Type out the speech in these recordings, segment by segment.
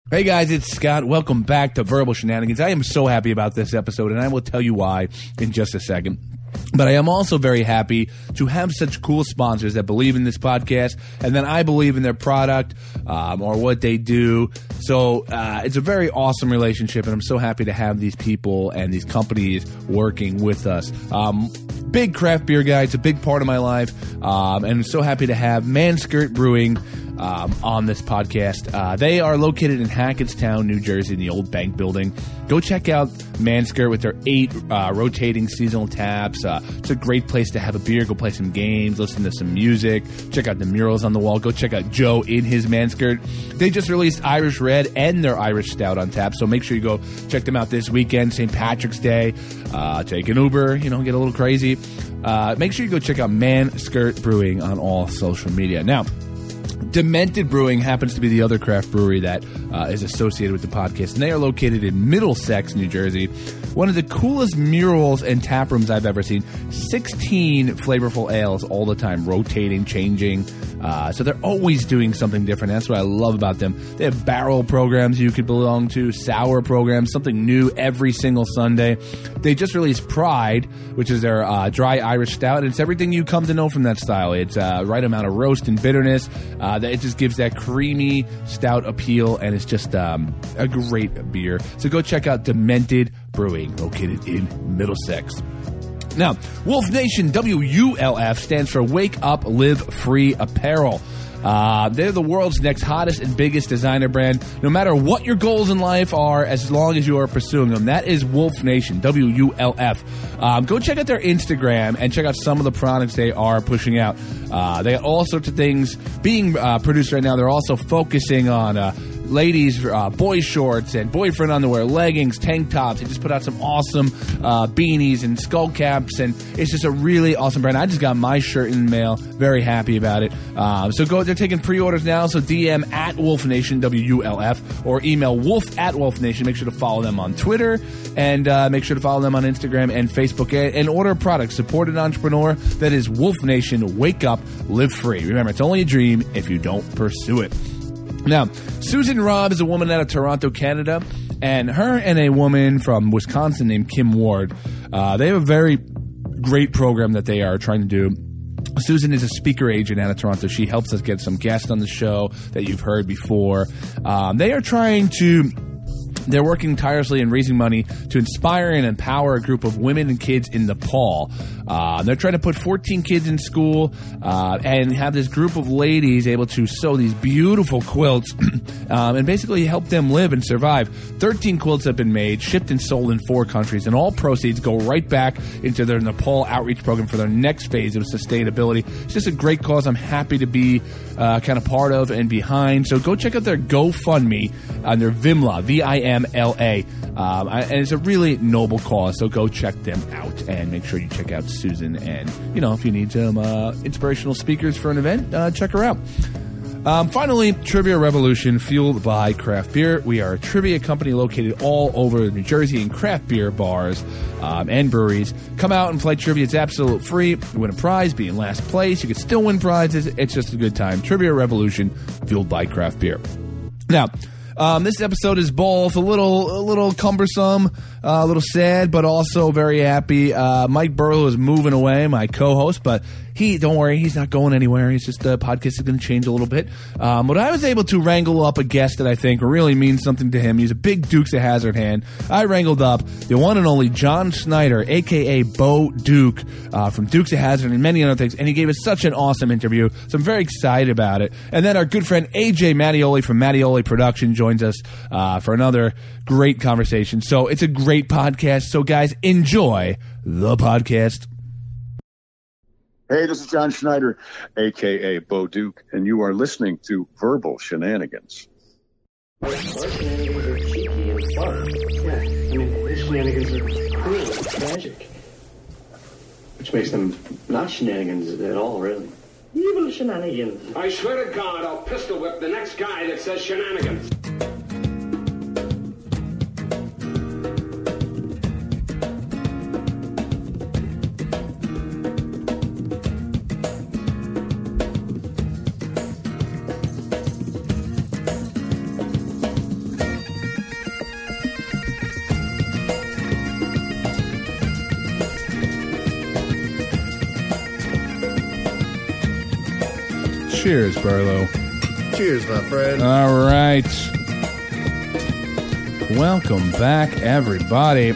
Hey guys, it's Scott. Welcome back to Verbal Shenanigans. I am so happy about this episode, and I will tell you why in just a second. But I am also very happy to have such cool sponsors that believe in this podcast, and then I believe in their product or what they do. So it's a very awesome relationship, and I'm so happy to have these people and these companies working with us. Big craft beer guy. It's a big part of my life, and I'm so happy to have Manskirt Brewing on this podcast. They are located in Hackettstown, New Jersey, in the old bank building. Go check out Manskirt with their 8 rotating seasonal taps. It's a great place to have a beer, go play some games, listen to some music, check out the murals on the wall. Go check out Joe in his Manskirt. They just released Irish Red and their Irish Stout on tap, so make sure you go check them out this weekend, St. Patrick's Day. Take an Uber, get a little crazy. Make sure you go check out Manskirt Brewing on all social media. Now, Demented Brewing happens to be the other craft brewery that is associated with the podcast, and they are located in Middlesex, New Jersey. One of the coolest murals and tap rooms I've ever seen. 16 flavorful ales all the time, rotating, changing. So they're always doing something different. That's what I love about them. They have barrel programs you could belong to, sour programs, something new every single Sunday. They just released Pride, which is their dry Irish stout, and it's everything you come to know from that style. It's right amount of roast and bitterness. It just gives that creamy stout appeal, and it's just a great beer. So go check out Demented Brewing, located in Middlesex. Now, Wolf Nation, WULF, stands for Wake Up, Live Free Apparel. They're the world's next hottest and biggest designer brand. No matter what your goals in life are, as long as you are pursuing them, that is Wolf Nation, WULF. Go check out their Instagram and check out some of the products they are pushing out. They got all sorts of things being produced right now. They're also focusing on ladies, boy shorts and boyfriend underwear, leggings, tank tops. They just put out some awesome beanies and skull caps, and it's just a really awesome brand. I just got my shirt in the mail. Very happy about it. So go. They're taking pre-orders now, so DM at Wolf Nation, WULF, or email wolf@Wolf Nation. Make sure to follow them on Twitter, and make sure to follow them on Instagram and Facebook, and order products. Support an entrepreneur. That is Wolf Nation. Wake up, live free. Remember, it's only a dream if you don't pursue it. Now, Susan Robb is a woman out of Toronto, Canada, and her and a woman from Wisconsin named Kim Ward, they have a very great program that they are trying to do. Susan is a speaker agent out of Toronto. She helps us get some guests on the show that you've heard before. They're working tirelessly and raising money to inspire and empower a group of women and kids in Nepal. They're trying to put 14 kids in school and have this group of ladies able to sew these beautiful quilts and basically help them live and survive. 13 quilts have been made, shipped and sold in 4 countries, and all proceeds go right back into their Nepal outreach program for their next phase of sustainability. It's just a great cause I'm happy to be kind of part of and behind. So go check out their GoFundMe on their Vimla, VIMLA. And it's a really noble cause, so go check them out and make sure you check out Susan. And, if you need some inspirational speakers for an event, check her out. Finally, Trivia Revolution, fueled by craft beer. We are a trivia company located all over New Jersey in craft beer bars and breweries. Come out and play trivia. It's absolute free. You win a prize, be in last place. You can still win prizes. It's just a good time. Trivia Revolution, fueled by craft beer. Now, this episode is both a little cumbersome, a little sad, but also very happy. Mike Burlow is moving away, my co-host, but don't worry, he's not going anywhere. He's just, the podcast is going to change a little bit. But I was able to wrangle up a guest that I think really means something to him. He's a big Dukes of Hazzard fan. I wrangled up the one and only John Schneider, a.k.a. Bo Duke, from Dukes of Hazzard and many other things, and he gave us such an awesome interview, so I'm very excited about it. And then our good friend AJ Mattioli from Mattioli Production joins us for another great conversation. So it's a great podcast. So guys, enjoy the podcast. Hey, this is John Schneider, a.k.a. Bo Duke, and you are listening to Verbal Shenanigans. Our shenanigans are cheeky and fun. Yeah, these shenanigans are cruel and tragic. Which makes them not shenanigans at all, really. Evil shenanigans. I swear to God, I'll pistol whip the next guy that says shenanigans. Cheers, Burlo. Cheers, my friend. All right. Welcome back, everybody,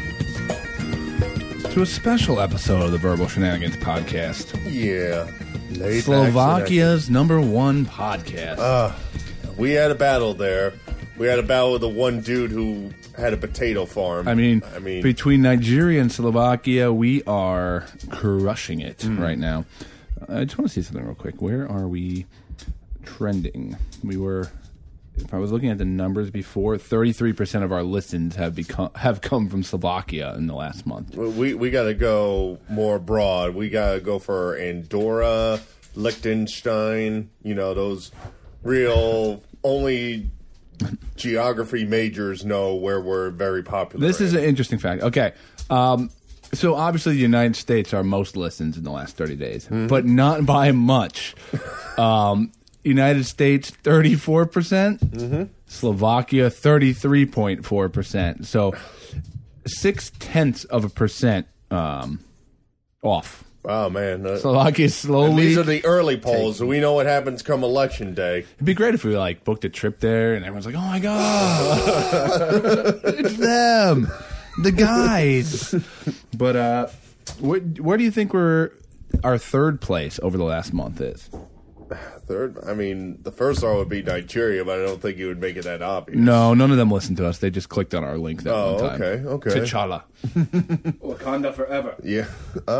to a special episode of the Verbal Shenanigans podcast. Yeah. Laid Slovakia's #1 podcast. We had a battle there. We had a battle with the one dude who had a potato farm. I mean, between Nigeria and Slovakia, we are crushing it right now. I just want to see something real quick. Where are we trending? We were, if I was looking at the numbers before, 33% of our listens have come from Slovakia in the last month. We got to go more broad. We got to go for Andorra, Liechtenstein, those real only geography majors know where we're very popular. This is an interesting fact. Okay. So obviously the United States are most listens in the last 30 days, but not by much. United States, 34%. Slovakia, 33.4%. So 0.6% off. Oh, man. Slovakia slowly... And these are the early polls, so we know what happens come election day. It'd be great if we, booked a trip there, and everyone's like, oh, my God. It's them. The guys. But where do you think our third place over the last month is? Third? I mean, the first song would be Nigeria, but I don't think you would make it that obvious. No, none of them listened to us. They just clicked on our link that one time. Okay. T'Challa. Wakanda forever. Yeah.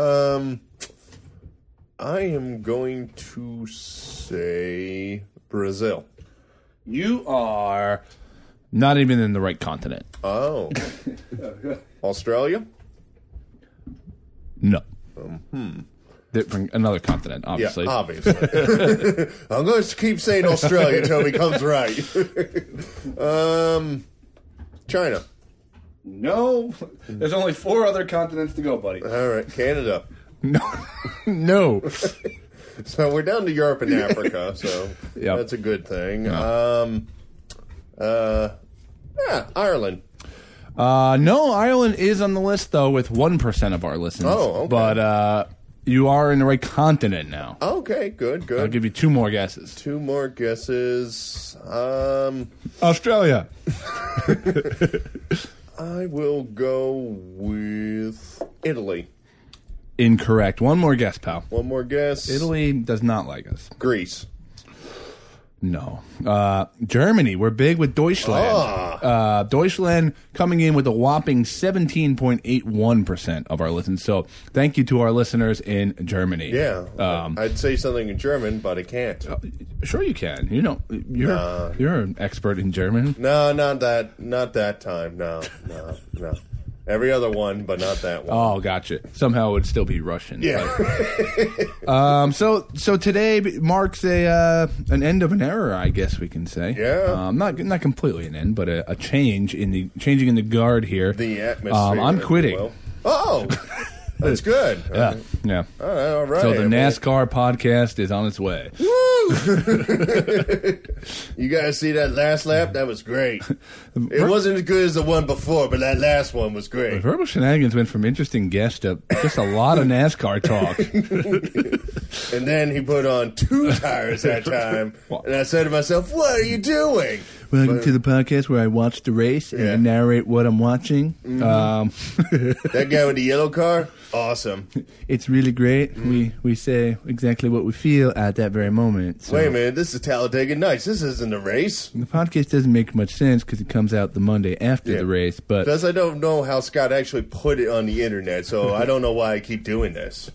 I am going to say Brazil. You are not even in the right continent. Oh. Australia? No. From another continent, obviously. Yeah, obviously. I'm going to keep saying Australia until it becomes right. China. No. There's only 4 other continents to go, buddy. All right. Canada. No. So we're down to Europe and Africa, so that's a good thing. Ireland. No, Ireland is on the list, though, with 1% of our listeners. Oh, okay. But you are in the right continent now. Okay, good. I'll give you 2 more guesses. 2 more guesses. Australia. I will go with Italy. Incorrect. 1 more guess, pal. 1 more guess. Italy does not like us. Greece. No. Germany. We're big with Deutschland. Deutschland coming in with a whopping 17.81% of our listens. So thank you to our listeners in Germany. Yeah. I'd say something in German, but I can't. Sure you can. You're an expert in German. No, not that time. No. Every other one, but not that one. Oh, gotcha. Somehow it would still be Russian. Yeah. So today marks an end of an era, I guess we can say. Yeah. Not completely an end, but a changing in the guard here. The atmosphere. I'm quitting. Well. Oh, that's good. Yeah. All right. So the NASCAR podcast is on its way. Woo! You guys see that last lap? That was great. It wasn't as good as the one before, but that last one was great. Verbal Shenanigans went from interesting guests to just a lot of NASCAR talk. And then he put on 2 tires that time. And I said to myself, what are you doing? Welcome to the podcast where I watch the race and I narrate what I'm watching. That guy with the yellow car? Awesome. It's really great. We say exactly what we feel at that very moment. So. Wait a minute, this is Talladega Nights. This isn't a race. The podcast doesn't make much sense because it comes out the Monday after the race. But plus, I don't know how Scott actually put it on the internet, so I don't know why I keep doing this.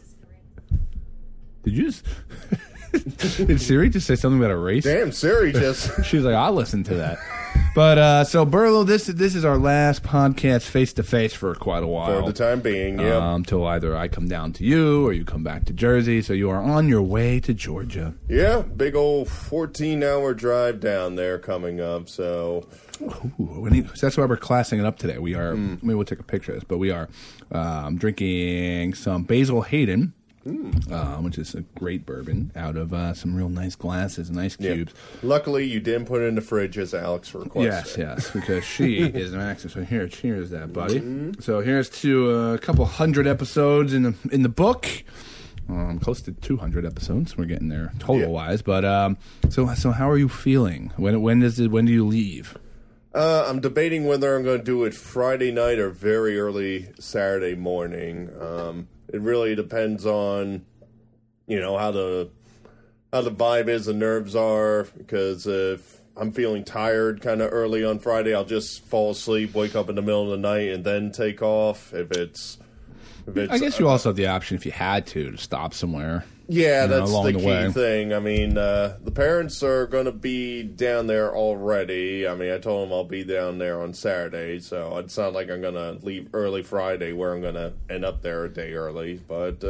Did you just... Did Siri just say something about a race? Damn, Siri just... She was like, I'll listen to that. But, so, Burlo, this is our last podcast face-to-face for quite a while. For the time being, yeah. Until either I come down to you or you come back to Jersey. So you are on your way to Georgia. Yeah, big old 14-hour drive down there coming up, so... Ooh, that's why we're classing it up today. We are, maybe we'll take a picture of this, but we are drinking some Basil Hayden. Which is a great bourbon out of some real nice glasses and ice cubes. Yeah. Luckily, you didn't put it in the fridge as Alex requested. Yes, because she is an actress. So here, cheers, that buddy. So here's to a couple hundred episodes in the book. Close to 200 episodes. We're getting there total-wise. But so how are you feeling? When do you leave? I'm debating whether I'm going to do it Friday night or very early Saturday morning. It really depends on, how the vibe is, the nerves are. Because if I'm feeling tired kind of early on Friday, I'll just fall asleep, wake up in the middle of the night, and then take off. If it's I guess you also have the option, if you had to stop somewhere. Yeah, that's along the key thing. I mean, the parents are going to be down there already. I mean, I told them I'll be down there on Saturday, so it's not like I'm going to leave early Friday where I'm going to end up there a day early. But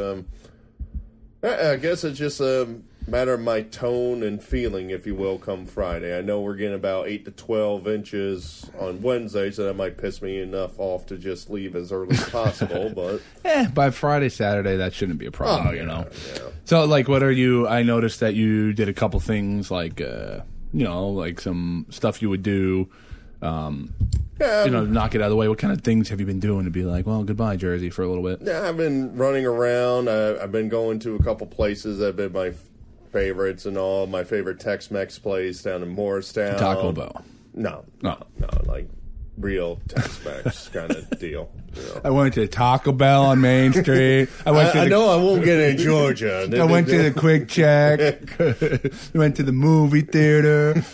I guess it's just a matter of my tone and feeling, if you will, come Friday. I know we're getting about 8 to 12 inches on Wednesday, so that might piss me enough off to just leave as early as possible. But by Friday, Saturday, that shouldn't be a problem, Yeah. So, what are you... I noticed that you did a couple things, like some stuff you would do, knock it out of the way. What kind of things have you been doing to be like, well, goodbye, Jersey, for a little bit? Yeah, I've been running around. I've been going to a couple places that have been my favorites and all. My favorite Tex-Mex place down in Morristown. Taco Bell. No, like real Tex-Mex kind of deal. I went to Taco Bell on Main Street. I know I won't get in Georgia. I went to the Quick Check. Went to the movie theater.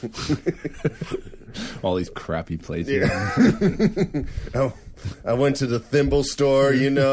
All these crappy places. Yeah. I went to the thimble store,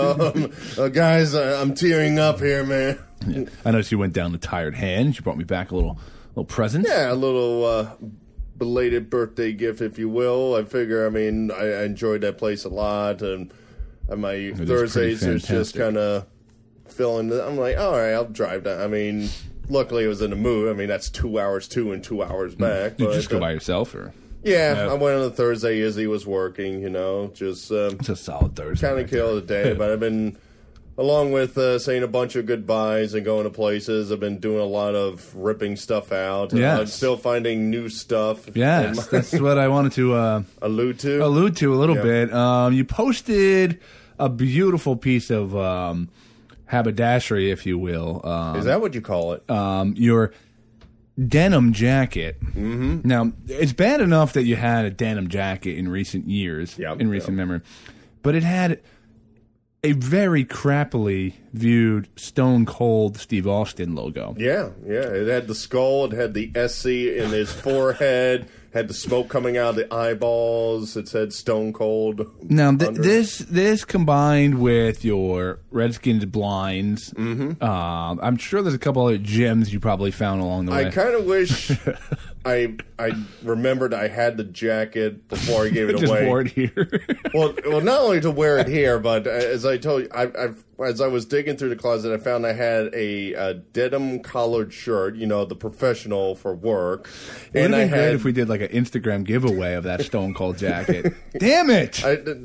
guys, I'm tearing up here, man. Yeah. I noticed you went down to Tired Hands. You brought me back a little present. Yeah, a little belated birthday gift, if you will. I figure, I enjoyed that place a lot, and my Thursdays is just kind of filling. I'm like, all right, I'll drive down. Luckily it was in the mood. That's 2 hours to and 2 hours back. Did you just go by yourself, or? Yeah, I went on a Thursday. Izzy was working, just it's a solid Thursday. Kind of kill the day, but I've been, along with saying a bunch of goodbyes and going to places, I've been doing a lot of ripping stuff out. Yes. I'm still finding new stuff. Yes, that's what I wanted to allude to a little bit. You posted a beautiful piece of haberdashery, if you will. Is that what you call it? Your denim jacket. Mm-hmm. Now, it's bad enough that you had a denim jacket in recent years, recent memory, but it had a very crappily viewed Stone Cold Steve Austin logo. Yeah. It had the skull, it had the SC in his forehead, had the smoke coming out of the eyeballs. It said Stone Cold. Now, this combined with your Redskins blinds, I'm sure there's a couple other gems you probably found along the way. I kind of wish I remembered I had the jacket before I gave it just away. Just wore it here. well, not only to wear it here, but as I told you, as I was digging through the closet, I found I had a denim collared shirt, the professional for work. It would have been great if we did like an Instagram giveaway of that Stone Cold jacket. Damn it!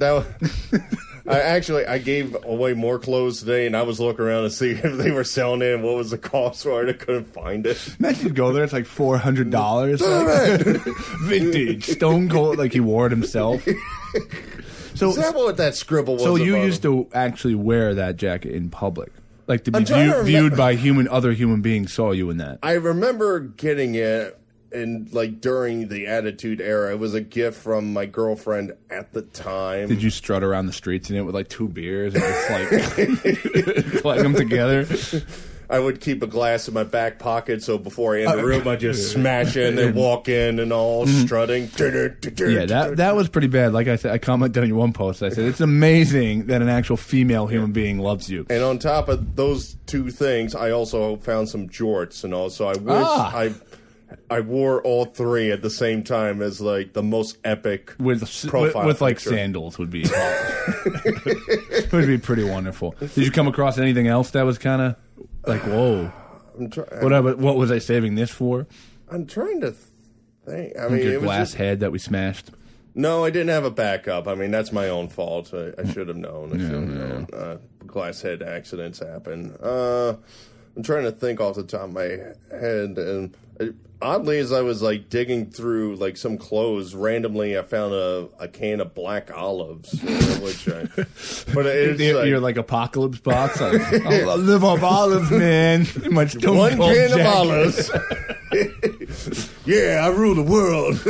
I gave away more clothes today, and I was looking around to see if they were selling it and what was the cost for it. I couldn't find it. Imagine you go there, it's like $400. Vintage Stone Cold, like he wore it himself. So, is that what that scribble was? So you about used to actually wear that jacket in public, like to be viewed by other human beings saw you in that. I remember getting it. And during the Attitude Era, it was a gift from my girlfriend at the time. Did you strut around the streets in it with 2 beers and just collect them together? I would keep a glass in my back pocket, so before I enter the room, I'd just smash in and walk in and all strutting. Yeah, that was pretty bad. Like I said, I commented on your one post. I said, it's amazing that an actual female human being loves you. And on top of those two things, I also found some jorts and all, so I wish I wore all three at the same time as the most epic profile with picture. Sandals would be it would be pretty wonderful. Did you come across anything else that was kind of whoa? What was I saving this for? I'm trying to think. Your glass head that we smashed. No, I didn't have a backup. That's my own fault. I should have known. Glass head accidents happen. I'm trying to think off the top of my head, and oddly, as I was like digging through like some clothes, randomly I found a can of black olives, which but it's you're like Apocalypse box. Like, I live off olives, man. My Stone one Cold can jacket. of olives. Yeah, I rule the world.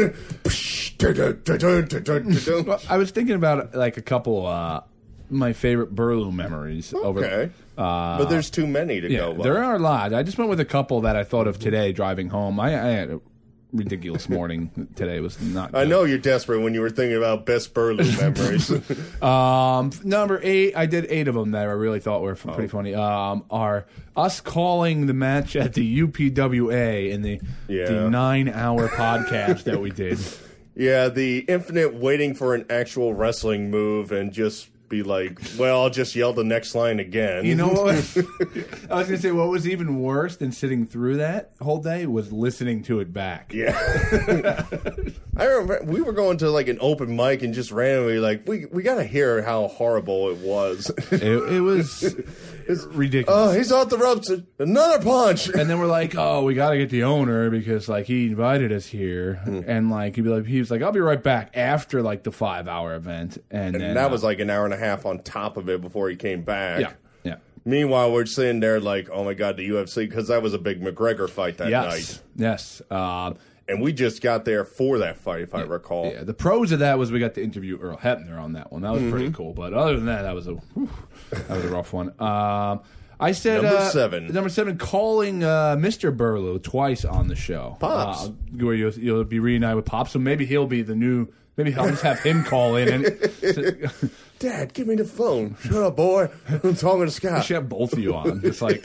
Well, I was thinking about like a couple my favorite Burlew memories. Okay. But there's too many to go by. There are a lot. I just went with a couple that I thought of today driving home. I had a ridiculous morning today. It was not good. I know you're desperate when you were thinking about best Burlew memories. Number 8, I did 8 of them that I really thought were pretty funny. Are us calling the match at the UPWA in the 9-hour podcast that we did. Yeah, the infinite waiting for an actual wrestling move and just be like, well, I'll just yell the next line again. You know what? I was going to say, what was even worse than sitting through that whole day was listening to it back. Yeah. I remember we were going to like an open mic and just randomly like, we got to hear how horrible it was. It was ridiculous. Oh, he's off the ropes. Another punch. And then we're like, oh, we got to get the owner because like he invited us here. And like he was like, I'll be right back after like the 5-hour event. And then, that was like an hour and a half on top of it before he came back. Yeah. Meanwhile, we're sitting there like, oh my God, the UFC, because that was a big McGregor fight that night. Yes. And we just got there for that fight, if I recall. Yeah, the pros of that was we got to interview Earl Hebner on that one. That was pretty cool. But other than that, that was a rough one. I said number 7, calling Mr. Burlew twice on the show. Pops. Where you'll be reunited with Pops, so maybe he'll be the new. Maybe I'll just have him call in. And Dad, give me the phone. Shut up, boy. I'm talking to Scott. I should have both of you on. It's like.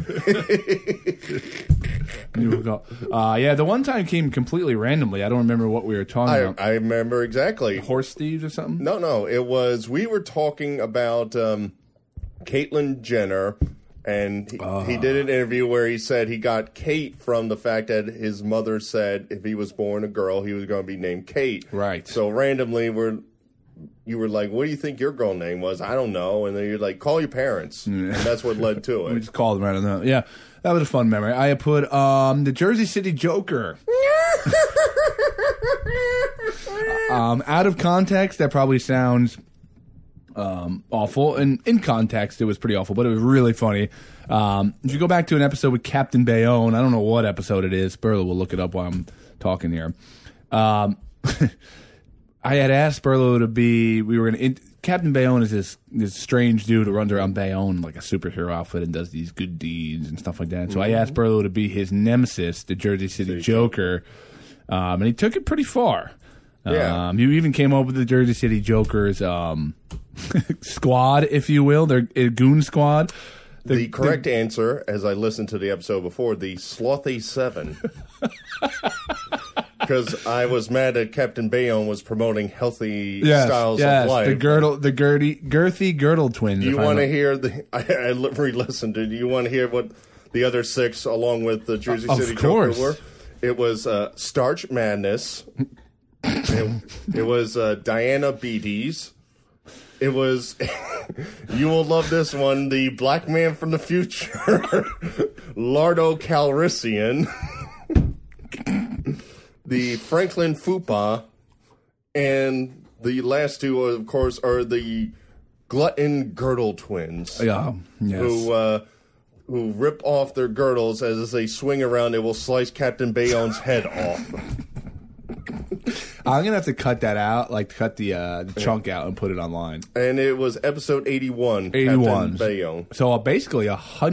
The one time came completely randomly. I don't remember what we were talking about. I remember exactly. Horse thieves or something? No. It was, we were talking about Caitlyn Jenner, and he did an interview where he said he got Kate from the fact that his mother said if he was born a girl, he was going to be named Kate. Right. So randomly, you were like, what do you think your girl name was? I don't know. And then you're like, call your parents. And that's what led to it. We just called them right on that. Yeah, that was a fun memory. I put the Jersey City Joker. Out of context, that probably sounds awful. And in context, it was pretty awful, but it was really funny. If you go back to an episode with Captain Bayonne, I don't know what episode it is. Burlew will look it up while I'm talking here. I had asked Burlew to be. Captain Bayonne is this strange dude who runs around Bayonne like a superhero outfit and does these good deeds and stuff like that. So I asked Burlew to be his nemesis, the Jersey City Joker, and he took it pretty far. Yeah. He even came up with the Jersey City Joker's squad, if you will, their goon squad. The correct answer, as I listened to the episode before, the Slothy 7. Because I was mad that Captain Bayonne was promoting healthy styles of life. The girthy girdle twins. Do you want to hear I re-listened to. Do you want to hear what the other 6, along with the Jersey City Joker, were? It was Starch Madness. It was Diana Beatties. It was, you will love this one, the Black Man from the Future, Lardo Calrissian, the Franklin Fupa, and the last 2, of course, are the Glutton Girdle twins. Yeah, yes. Who rip off their girdles as they swing around, they will slice Captain Bayonne's head off. I'm gonna have to cut that out, like cut the chunk out and put it online. And it was episode 81. 81. Captain Bayonne. So basically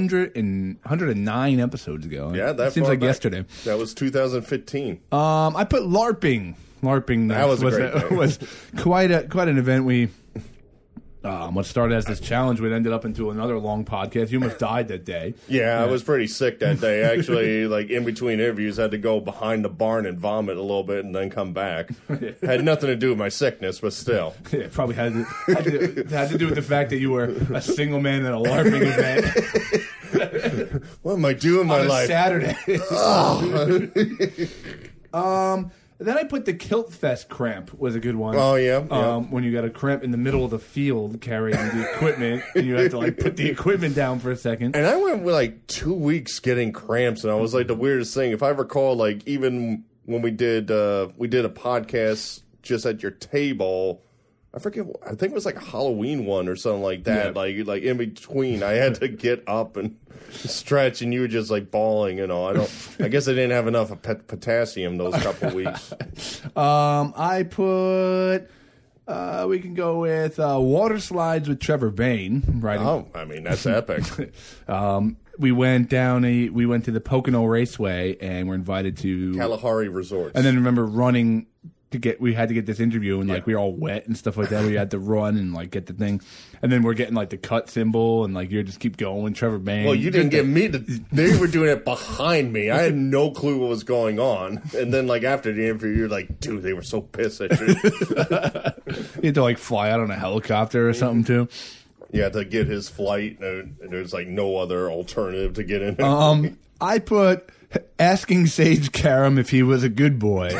109 episodes ago. Yeah, that seems far like back. Yesterday. That was 2015. I put LARPing. That was a great day. Was quite an event. We what started as this challenge, we ended up into another long podcast. You almost died that day. Yeah, I was pretty sick that day. Actually, like in between interviews, I had to go behind the barn and vomit a little bit and then come back. Had nothing to do with my sickness, but still. Yeah, it probably had to do with the fact that you were a single man at a LARPing event. What am I doing in my life? Saturday. Then I put the Kilt Fest cramp was a good one. Oh, yeah. When you got a cramp in the middle of the field carrying the equipment, and you have to like put the equipment down for a second. And I went with like 2 weeks getting cramps, and I was like the weirdest thing. If I recall, like even when we did a podcast just at your table, I forget. I think it was like a Halloween one or something like that. Yeah. Like in between, I had to get up and stretch, and you were just like bawling. I guess I didn't have enough of potassium those couple of weeks. I put. We can go with water slides with Trevor Bain. Right. Oh, I mean that's epic. We went to the Pocono Raceway and we're invited to Kalahari Resorts, and then remember running. We had to get this interview and like we were all wet and stuff like that. We had to run and like get the thing, and then we're getting like the cut symbol and like you just keep going. Trevor Bain. Well, you didn't get me. They were doing it behind me. I had no clue what was going on. And then like after the interview, you're like, dude, they were so pissed at you. You had to like fly out on a helicopter or something too. Yeah, to get his flight, and there's like no other alternative to get in. I put asking Sage Karam if he was a good boy.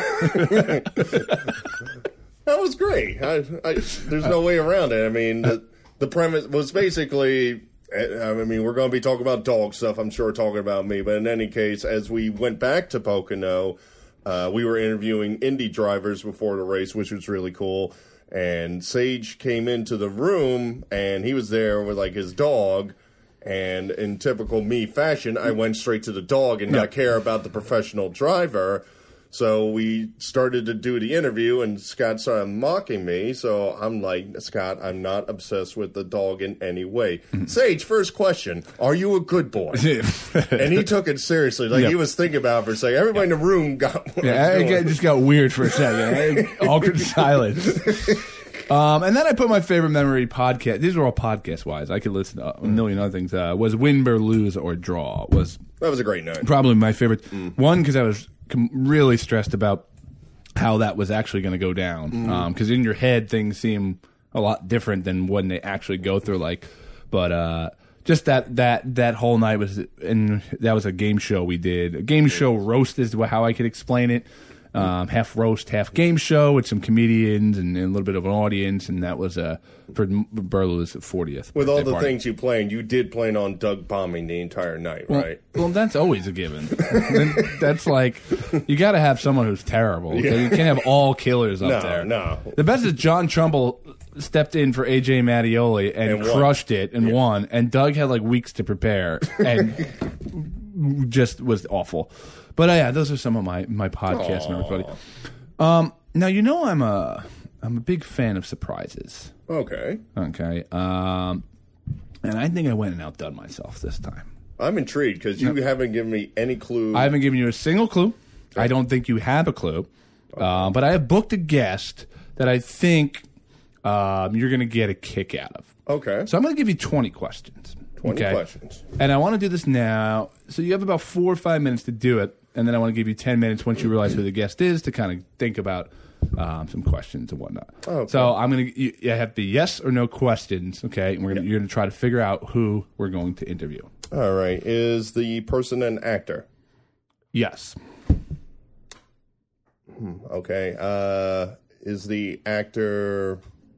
That was great. There's no way around it. I mean, the premise was basically, I mean, we're going to be talking about dog stuff, I'm sure, talking about me. But in any case, as we went back to Pocono, we were interviewing Indy drivers before the race, which was really cool. And Sage came into the room, and he was there with, like, his dog. And in typical me fashion, I went straight to the dog and not care about the professional driver. So we started to do the interview, and Scott started mocking me. So I'm like, Scott, I'm not obsessed with the dog in any way. Sage, first question, are you a good boy? And he took it seriously. Like he was thinking about it for a second. Everybody in the room got what it just got weird for a second. Awkward silence. And then I put my favorite memory podcast. These are all podcast-wise. I could listen to a million other things. Was win, or lose, or draw. That was a great night. Probably my favorite. One, because I was really stressed about how that was actually going to go down. Because in your head, things seem a lot different than when they actually go through. But just that whole night was, and that was a game show we did. A game show roast is how I could explain it. Half roast, half game show with some comedians and a little bit of an audience, and that was for Burlow's 40th. With all the things you planned, you did plan on Doug bombing the entire night, right? Well, that's always a given. That's like, you got to have someone who's terrible. Yeah. You can't have all killers up there. No. The best is John Trumbull stepped in for AJ Mattioli and crushed it and won, and Doug had like weeks to prepare and just was awful. But yeah, those are some of my podcast memories, buddy. Now you know I'm a big fan of surprises. Okay. And I think I went and outdone myself this time. I'm intrigued because you haven't given me any clue. I haven't given you a single clue. I don't think you have a clue. But I have booked a guest that I think you're going to get a kick out of. Okay. So I'm going to give you 20 questions. 20 questions. And I want to do this now. So you have about 4 or 5 minutes to do it. And then I want to give you 10 minutes once you realize who the guest is to kind of think about some questions and whatnot. Okay. So I'm going to you have the yes or no questions, okay? And you're going to try to figure out who we're going to interview. All right. Is the person an actor? Yes. Okay. Is the actor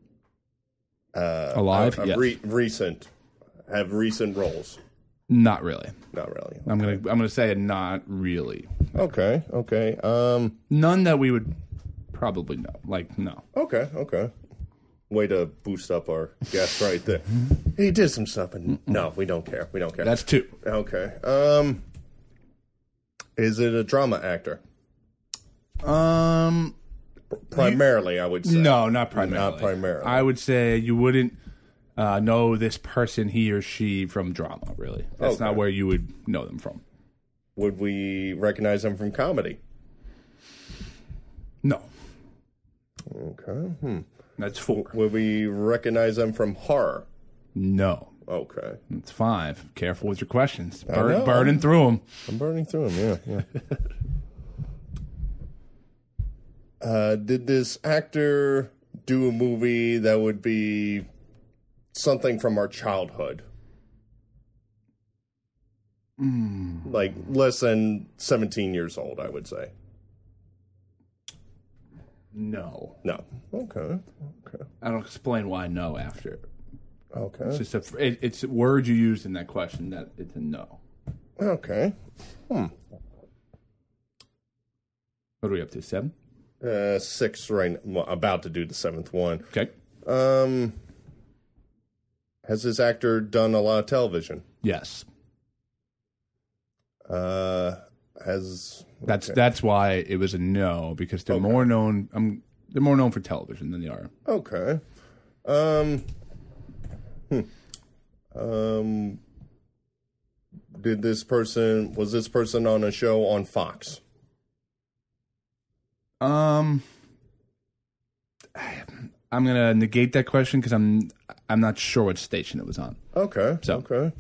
alive? Yes. Recent? Have recent roles? Not really. Not really. I'm gonna say not really. Okay. None that we would probably know. Like, no. Okay. Way to boost up our guest right there. He did some stuff, and no, we don't care. That's 2. Okay. Is it a drama actor? Primarily, I would say. No, not primarily. Not primarily. I would say you wouldn't know this person, he or she, from drama, really. That's not where you would know them from. Would we recognize them from comedy? No. Okay. That's 4. Would we recognize them from horror? No. Okay. That's 5. Careful with your questions. I know. Burning through them. I'm burning through them, yeah. Did this actor do a movie that would be something from our childhood? Like less than 17 years old, I would say. No. No. Okay. I'll explain why no after. Okay. It's just it's words you used in that question that it's a no. Okay. What are we up to? 7? 6 right now. About to do the 7th one. Okay. Has this actor done a lot of television? Yes. That's why it was a no, because they're more known. They're more known for television than they are. Okay. Was this person on a show on Fox? I'm gonna negate that question because I'm not sure what station it was on. Okay. So. Okay.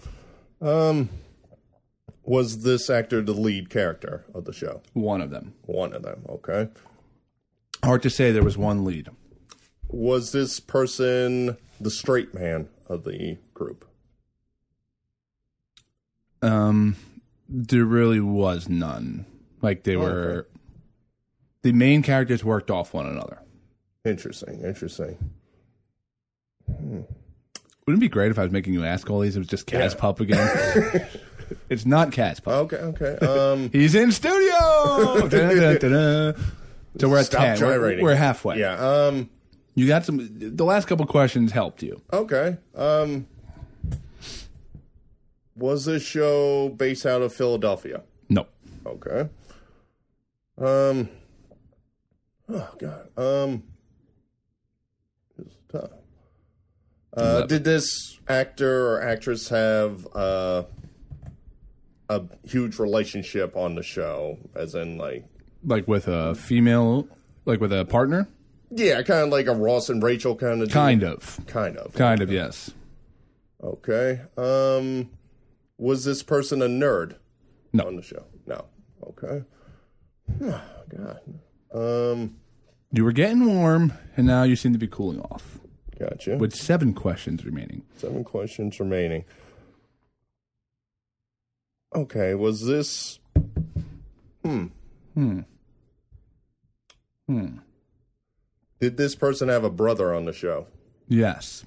Was this actor the lead character of the show? One of them. One of them. Okay. Hard to say there was one lead. Was this person the straight man of the group? There really was none. Like they were, the main characters worked off one another. Interesting. Wouldn't it be great if I was making you ask all these? It was just Kaz Pup again. It's not Kaz Pup. Okay. He's in studio. Da-da-da-da-da. So we're at Stop 10. gyrating. We're halfway. Yeah. You got some. The last couple questions helped you. Okay. Was this show based out of Philadelphia? No. Okay. Oh God. This is tough. Did this actor or actress have a huge relationship on the show, as in like with a female, like with a partner? Yeah, kind of like a Ross and Rachel kind of deal. Kind of, yes. Okay. Was this person a nerd? No. On the show? No. Okay. Oh, God. You were getting warm, and now you seem to be cooling off. Gotcha. With 7 questions remaining. 7 questions remaining. Okay, was this... Did this person have a brother on the show? Yes.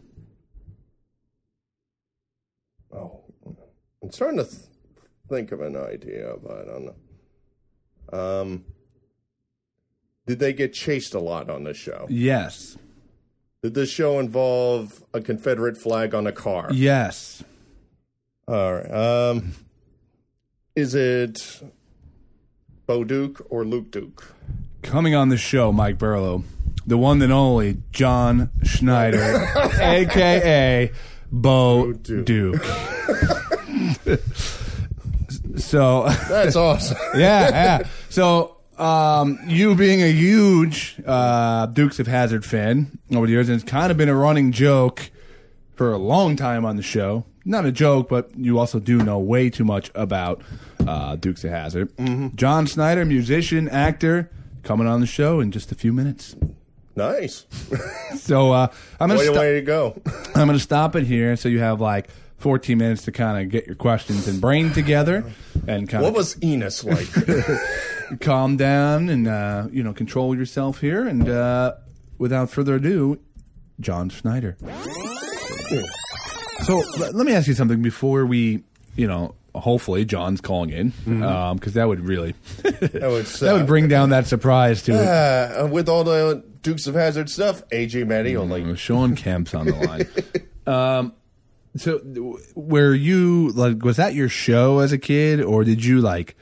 Oh, I'm starting to think of an idea, but I don't know. Did they get chased a lot on this show? Yes. Did this show involve a Confederate flag on a car? Yes. All right. Is it Bo Duke or Luke Duke? Coming on the show, Mike Burlow, the one and only John Schneider, a.k.a. Bo Duke. So that's awesome. Yeah. So you being a huge Dukes of Hazzard fan over the years, and it's kind of been a running joke for a long time on the show. Not a joke, but you also do know way too much about Dukes of Hazzard. Mm-hmm. John Schneider, musician, actor, coming on the show in just a few minutes. Nice. So I'm going way to go. I'm going to stop it here so you have like 14 minutes to kind of get your questions and brain together and kind of. What was Enos like? Calm down and control yourself here. And without further ado, John Schneider. So let me ask you something before we, hopefully John's calling in, because that would really that would bring down that surprise to it. With all the Dukes of Hazzard stuff, AJ Mattioli. Sean Kemp's on the line. So were you was that your show as a kid, or did you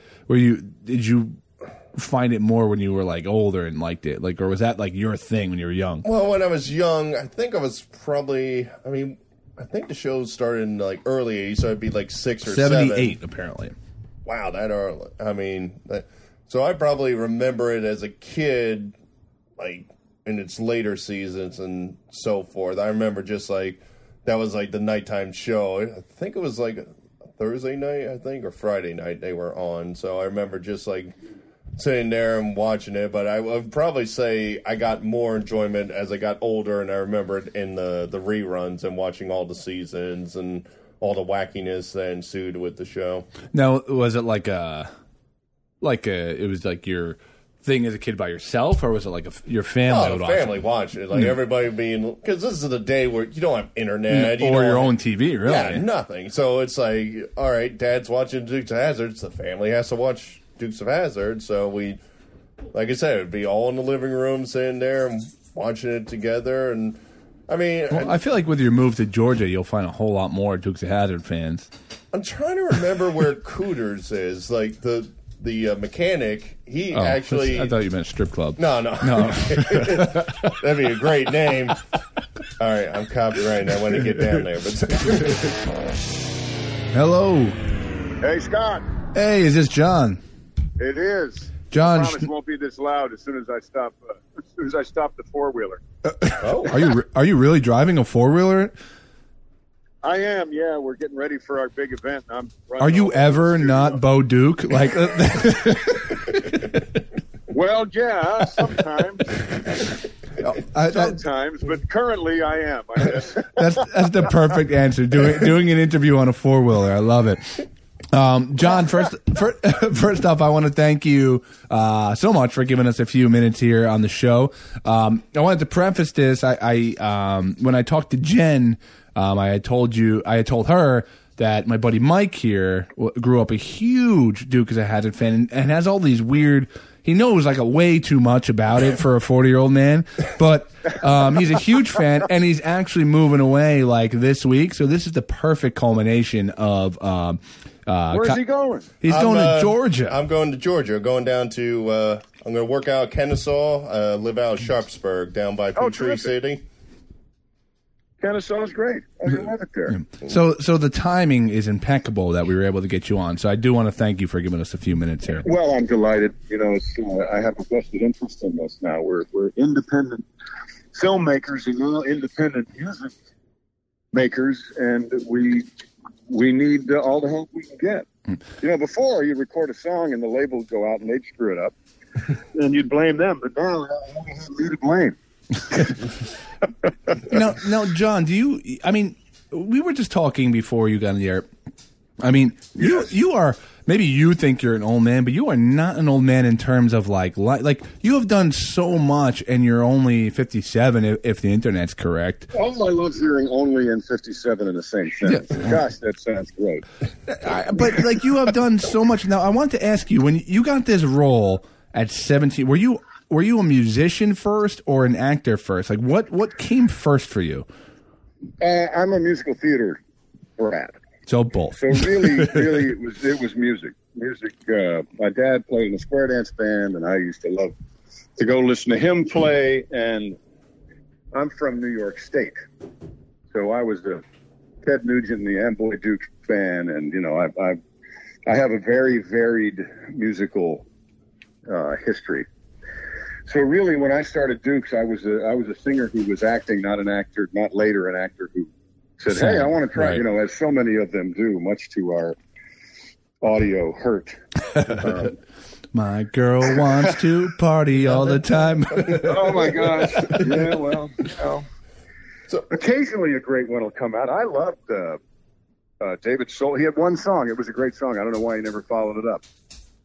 find it more when you were older and liked it, or was that your thing when you were young? Well, when I was young, I think I was probably. I think the show started in early 80s, so it'd be 6 or 78 apparently. Wow, that early. So I probably remember it as a kid, in its later seasons and so forth. I remember just that was the nighttime show. I think it was a Thursday night, or Friday night they were on. So I remember just sitting there and watching it, but I would probably say I got more enjoyment as I got older, and I remember it in the reruns and watching all the seasons and all the wackiness that ensued with the show. Now, was it it was your thing as a kid by yourself, or was it like your family? Oh, would family watching it. Like everybody being, because this is the day where you don't have internet. You or don't your have- own TV, really? Yeah, nothing. So it's like, all right, Dad's watching Dukes of Hazzard. The family has to watch Dukes of Hazzard. So we, like I said, it'd be all in the living room, sitting there and watching it together. And I mean, Well, I feel like with your move to Georgia, you'll find a whole lot more Dukes of Hazzard fans. I'm trying to remember where Cooters is. Like the mechanic, he actually. I thought you meant strip club. No. That'd be a great name. All right, I'm copyrighting that when I get down there. But Hello. Hey, Scott. Hey, is this John? It is. John, I promise it won't be this loud as soon as I stop. As soon as I stop the 4-wheeler. are you really driving a 4-wheeler? I am. Yeah, we're getting ready for our big event. I'm. Are you ever not Bo Duke? Like, Well, yeah, sometimes. Sometimes, but currently I am. I guess. That's the perfect answer. Doing an interview on a 4-wheeler. I love it. John, first off, I want to thank you so much for giving us a few minutes here on the show. I wanted to preface this. I when I talked to Jen, I had told her that my buddy Mike here grew up a huge Dukes of Hazzard fan and has all these weird. He knows like a way too much about it for a 40-year-old man, but he's a huge fan, and he's actually moving away like this week. So this is the perfect culmination of. Where's he going? He's going to Georgia. I'm going to Georgia. Going down to. I'm going to work out at Kennesaw. Live out in Sharpsburg, down by Peachtree City. Kennesaw's great. I love it there. So the timing is impeccable that we were able to get you on. So I do want to thank you for giving us a few minutes here. Well, I'm delighted. You know, I have a vested interest in this now. We're independent filmmakers and independent music makers, and we need all the help we can get. You know, before you'd record a song and the label would go out and they'd screw it up, and you'd blame them. But now you only have me to blame. No, John, I mean, we were just talking before you got in the air. I mean, you are, maybe you think you're an old man, but you are not an old man in terms of like you have done so much and you're only 57 if the internet's correct. Oh, I love hearing only and 57 in the same sentence. Yeah. Gosh, that sounds great. But like you have done so much. Now, I want to ask you, when you got this role at 17, were you a musician first or an actor first? Like what came first for you? I'm a musical theater brat. So both. So really, it was music. Music. My dad played in a square dance band, and I used to love to go listen to him play. And I'm from New York State, so I was a Ted Nugent and the Amboy Dukes fan, and you know, I have a very varied musical history. So really, when I started Dukes, I was a singer who was acting, not an actor, not later an actor who said, "Hey, I want to try." Right. You know, as so many of them do, much to our audio hurt. My girl wants to party all the time. Oh my gosh! Yeah, well, you know. So occasionally a great one will come out. I loved David Soul. He had one song. It was a great song. I don't know why he never followed it up.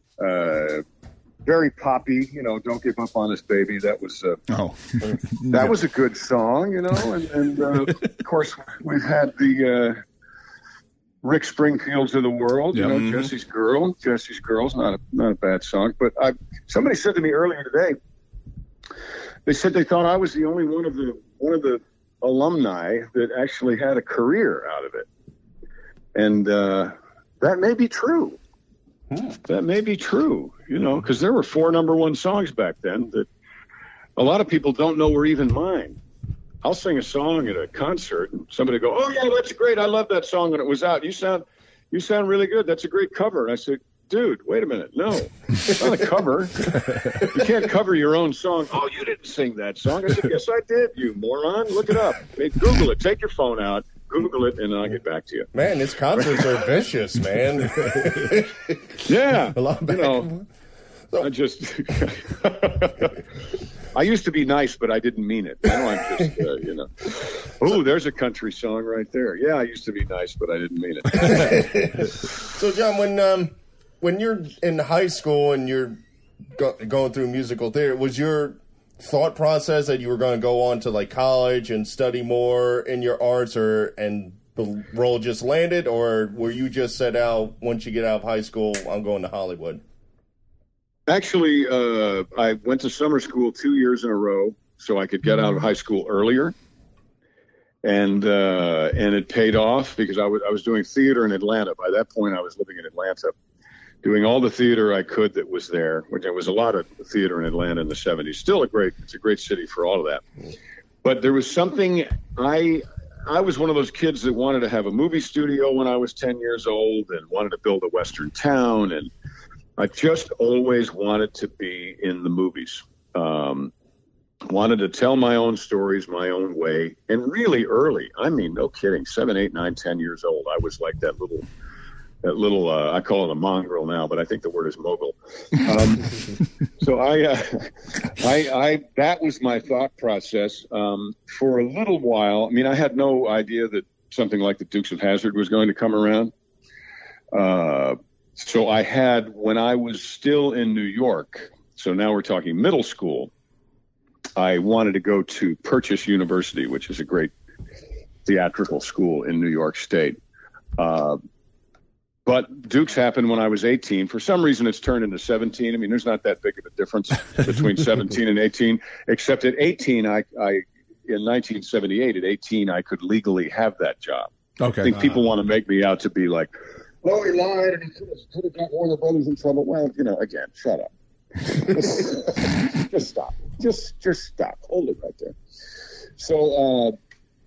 Very poppy, you know. Don't give up on us, baby. That was that was a good song, you know. And of course, we've had the Rick Springfields of the world, you know, Jesse's Girl. Jesse's Girl's not a bad song. But somebody said to me earlier today, they said they thought I was the only one of the alumni that actually had a career out of it, and that may be true. That may be true, you know, because there were 4 number 1 songs back then that a lot of people don't know were even mine. I'll sing a song at a concert and somebody go, "Oh yeah, that's great. I love that song when it was out. You sound really good. That's a great cover." And I said, "Dude, wait a minute. No, it's not a cover. You can't cover your own song." "Oh, you didn't sing that song." I said, "Yes, I did, you moron. Look it up. Google it. Take your phone out. Google it, and I'll get back to you." Man, these concerts are vicious, man. Yeah. A lot back. You know, I used to be nice, but I didn't mean it. Now I'm just, you know. Oh, there's a country song right there. Yeah, I used to be nice, but I didn't mean it. So, John, when you're in high school and you're going through musical theater, was your thought process that you were going to go on to like college and study more in your arts, and the role just landed, or were you just set out once you get out of high school, I'm going to Hollywood? Actually, I went to summer school 2 years in a row so I could get out of high school earlier, and it paid off because I was doing theater in Atlanta. By that point, I was living in Atlanta, doing all the theater I could that was there, which there was a lot of theater in Atlanta in the 70s. Still it's a great city for all of that. But there was something, I was one of those kids that wanted to have a movie studio when I was 10 years old and wanted to build a Western town. And I just always wanted to be in the movies. Wanted to tell my own stories my own way. And really early, I mean, no kidding, 7, 8, 9, 10 years old, I was like that little I call it a mongrel now, but I think the word is mogul. So I that was my thought process for a little while. I mean, I had no idea that something like the Dukes of Hazzard was going to come around. So I had, when I was still in New York, so now we're talking middle school, I wanted to go to Purchase University, which is a great theatrical school in New York State. But Dukes happened when I was 18. For some reason, it's turned into 17. I mean, there's not that big of a difference between 17 and 18, except at 18, I in 1978, at 18, I could legally have that job. Okay. I think people want to make me out to be like, oh, he lied and he could have got Warner Brothers in trouble. Well, again, shut up. Just stop. Just stop. Hold it right there. So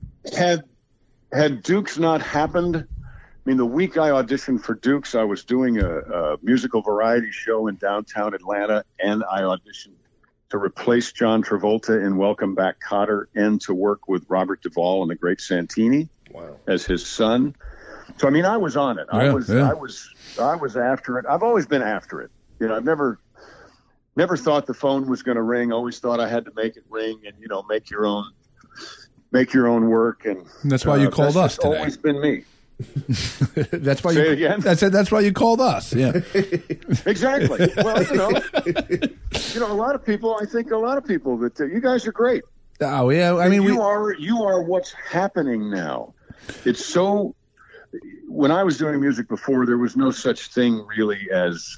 had Dukes not happened, I mean, the week I auditioned for Dukes, I was doing a musical variety show in downtown Atlanta, and I auditioned to replace John Travolta in Welcome Back, Kotter, and to work with Robert Duvall and the great Santini as his son. So, I mean, I was on it. I was after it. I've always been after it. I've never thought the phone was going to ring. Always thought I had to make it ring and, make your own work. And that's why you called us today. Always been me. That's why Say it again? That's why you called us. Yeah, exactly. Well, a lot of people. I think a lot of people that you guys are great. Oh yeah, I mean, you are what's happening now. It's so. When I was doing music before, there was no such thing really as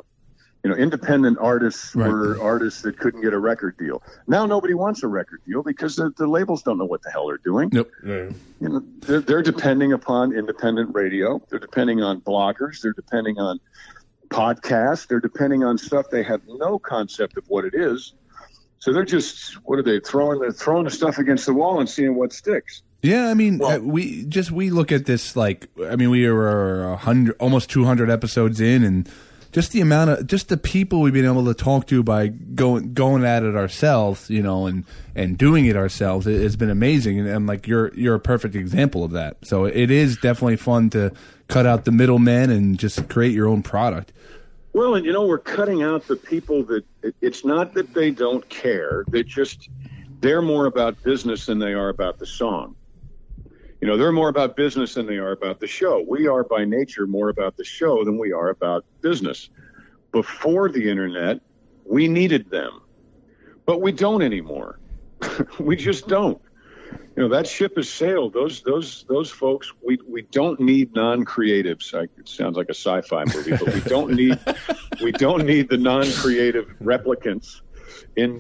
independent artists were artists that couldn't get a record deal. Now nobody wants a record deal because the labels don't know what the hell they're doing. Nope. Yeah. They're depending upon independent radio. They're depending on bloggers. They're depending on podcasts. They're depending on stuff they have no concept of what it is. So they're just, what are they throwing? They're throwing the stuff against the wall and seeing what sticks. Yeah, I mean, we look at this we were almost 200 episodes in, and just the amount of the people we've been able to talk to by going at it ourselves, and doing it ourselves, it's been amazing. And like you're a perfect example of that. So it is definitely fun to cut out the middlemen and just create your own product. Well, and we're cutting out the people that it's not that they don't care. They're more about business than they are about the song. They're more about business than they are about the show. We are by nature more about the show than we are about business. Before the internet, we needed them, but we don't anymore. We just don't. That ship has sailed. Those folks, we don't need non-creatives. It sounds like a sci-fi movie, but we don't need the non-creative replicants in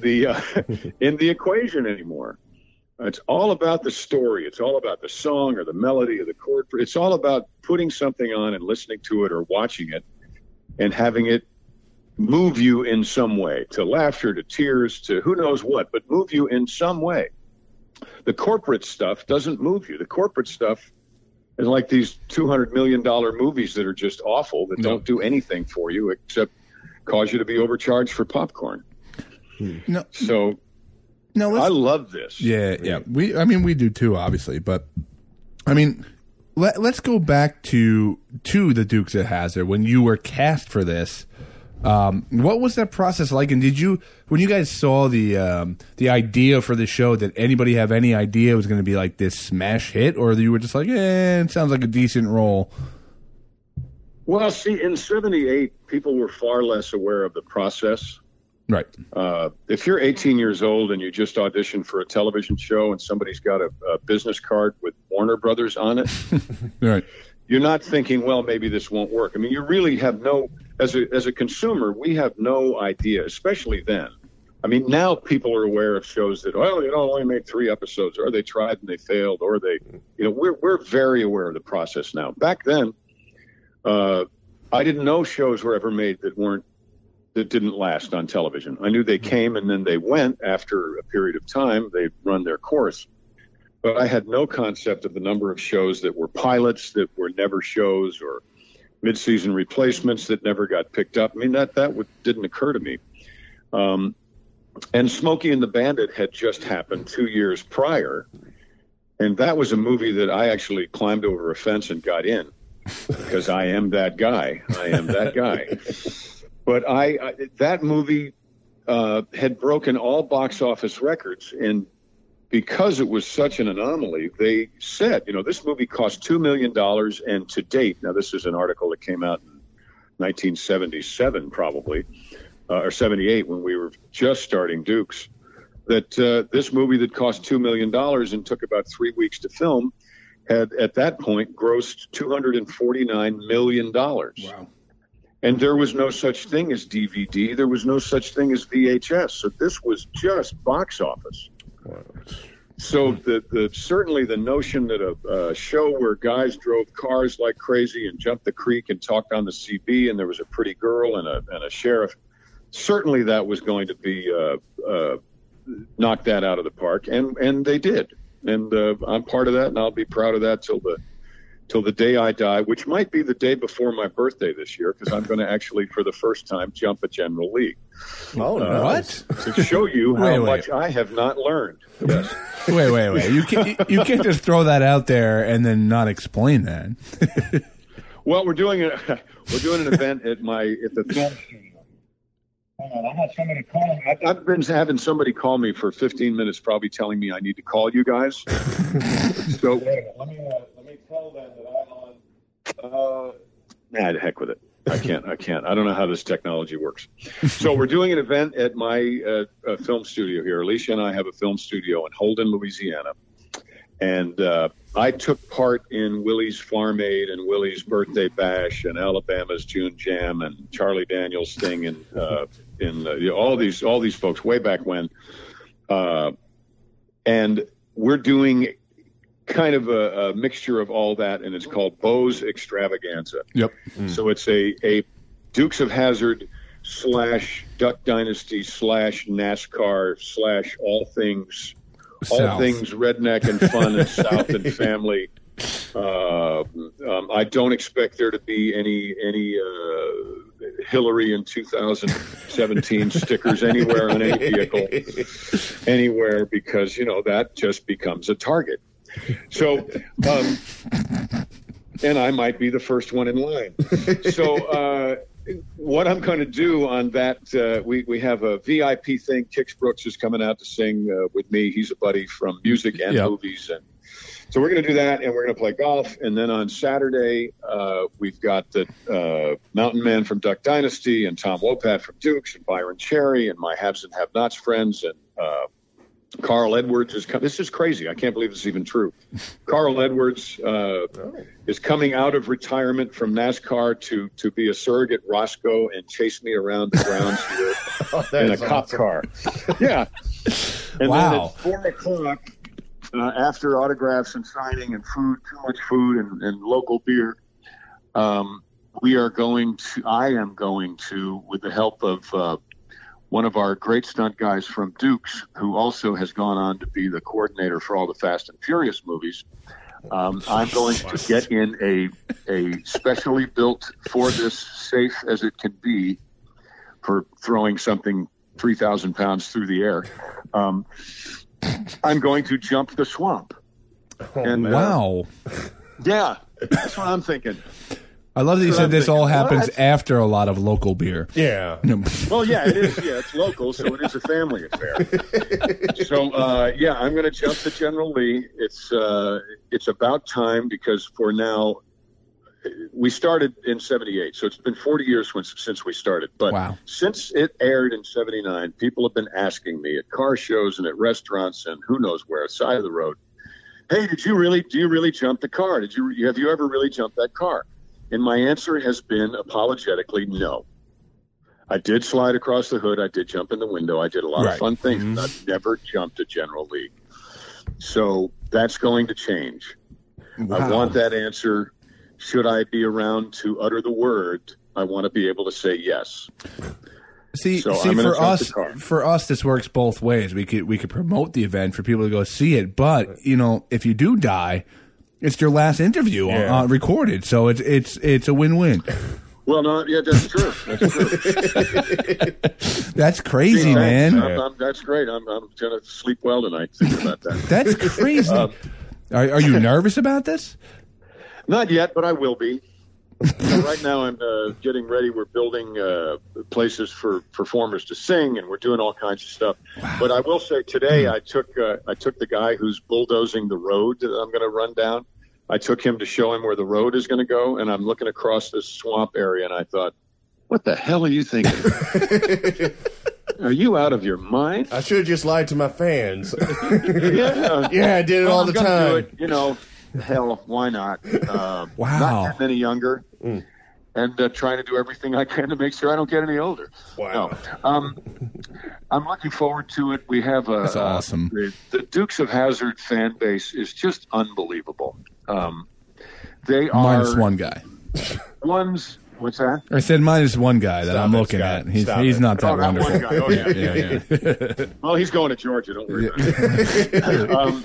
the equation anymore. It's all about the story. It's all about the song or the melody or the chord. It's all about putting something on and listening to it or watching it and having it move you in some way, to laughter, to tears, to who knows what, but move you in some way. The corporate stuff doesn't move you. The corporate stuff is like these $200 million movies that are just awful, that don't do anything for you except cause you to be overcharged for popcorn. No. So... No, I love this. Yeah. We do too, obviously. But I mean, let's go back to the Dukes of Hazzard when you were cast for this. What was that process like? And when you guys saw the idea for the show, did anybody have any idea it was going to be like this smash hit, or you were just like, it sounds like a decent role? Well, see, in 78, people were far less aware of the process. Right. If you're 18 years old and you just auditioned for a television show and somebody's got a business card with Warner Brothers on it, right, you're not thinking, well, maybe this won't work. I mean, you really have no, as a consumer, we have no idea, especially then. I mean, now people are aware of shows that, well, only made 3 episodes, or they tried and they failed, or they, we're very aware of the process now. Back then, I didn't know shows were ever made that didn't last on television. I knew they came and then they went after a period of time. They'd run their course. But I had no concept of the number of shows that were pilots that were never shows, or mid-season replacements that never got picked up. I mean, that didn't occur to me. And Smokey and the Bandit had just happened 2 years prior. And that was a movie that I actually climbed over a fence and got in, because I am that guy. But that movie had broken all box office records, and because it was such an anomaly, they said, this movie cost $2 million, and to date, now this is an article that came out in 1977 probably, or 78 when we were just starting Dukes, that this movie that cost $2 million and took about 3 weeks to film had at that point grossed $249 million. Wow. And there was no such thing as DVD. There was no such thing as VHS. So this was just box office. Wow. So certainly the notion that a show where guys drove cars like crazy and jumped the creek and talked on the CB and there was a pretty girl and a sheriff, certainly that was going to be knock that out of the park. And they did. And I'm part of that, and I'll be proud of that till the day I die, which might be the day before my birthday this year, because I'm going to actually, for the first time, jump a General League. Oh, what? To show you how much I have not learned. Yes. Wait. You can't just throw that out there and then not explain that. Well, we're doing an event at the film studio. Hold on, I have somebody calling. I've been having somebody call me for 15 minutes, probably telling me I need to call you guys. So let me tell them that I'm on. The heck with it. I can't. I don't know how this technology works. So we're doing an event at my film studio here. Alicia and I have a film studio in Holden, Louisiana. And I took part in Willie's Farm Aid and Willie's Birthday Bash and Alabama's June Jam and Charlie Daniels' thing and all these folks way back when. And we're doing kind of a mixture of all that, and it's called Bo's Extravaganza. Yep. So it's a Dukes of Hazzard / Duck Dynasty / NASCAR / all things redneck and fun and South and family. I don't expect there to be any Hillary in 2017 stickers anywhere on any vehicle, anywhere, because that just becomes a target. So, and I might be the first one in line. So, what I'm going to do on that, we have a VIP thing. Kix Brooks is coming out to sing with me. He's a buddy from music and movies. And so we're going to do that, and we're going to play golf. And then on Saturday, we've got the Mountain Man from Duck Dynasty and Tom Wopat from Dukes and Byron Cherry and my Haves and Have-Nots friends. And Carl Edwards is coming. This is crazy. I can't believe this is even true. Carl Edwards is coming out of retirement from NASCAR to be a surrogate Roscoe and chase me around the grounds in a cop car. Yeah. And then at 4 o'clock, after autographs and signing and food, too much food and local beer, I am going to, with the help of one of our great stunt guys from Dukes, who also has gone on to be the coordinator for all the Fast and Furious movies. I'm going to get in a specially built for this, safe as it can be, for throwing something 3,000 pounds through the air. I'm going to jump the swamp. Wow. Yeah, that's what I'm thinking. I love that you said this all happens after a lot of local beer. Yeah. Well, yeah, it is. Yeah, it's local, so it is a family affair. So, I'm going to jump to General Lee. It's about time, because for now, we started in 78, so it's been 40 years since we started. But since it aired in 79, people have been asking me at car shows and at restaurants and who knows where, side of the road, hey, do you really jump the car? Have you ever really jumped that car? And my answer has been apologetically no. I did slide across the hood. I did jump in the window. I did a lot of fun things, but I've never jumped a General Lee. So that's going to change. Wow. I want that answer. Should I be around to utter the word, I want to be able to say yes. See, for us, this works both ways. We could promote the event for people to go see it, but if you do die, it's your last interview recorded, so it's a win-win. Well, no, yeah, that's true. That's true. That's crazy, man. That's great. I'm going to sleep well tonight thinking about that. That's crazy. Are you nervous about this? Not yet, but I will be. Right now I'm getting ready. We're building places for performers to sing, and we're doing all kinds of stuff. Wow. But I will say today I took the guy who's bulldozing the road that I'm going to run down. I took him to show him where the road is going to go, and I'm looking across this swamp area, and I thought, what the hell are you thinking? Are you out of your mind? I should have just lied to my fans. Yeah, I did it all the time. Do it, hell, why not? Wow. Not getting any younger, and trying to do everything I can to make sure I don't get any older. Wow. No. I'm looking forward to it. We have That's awesome. The Dukes of Hazzard fan base is just unbelievable. They are minus one guy. What's that? I said minus one guy that I'm looking at. He's not that wonderful. One guy. Oh, yeah. Well, he's going to Georgia. Don't worry about it.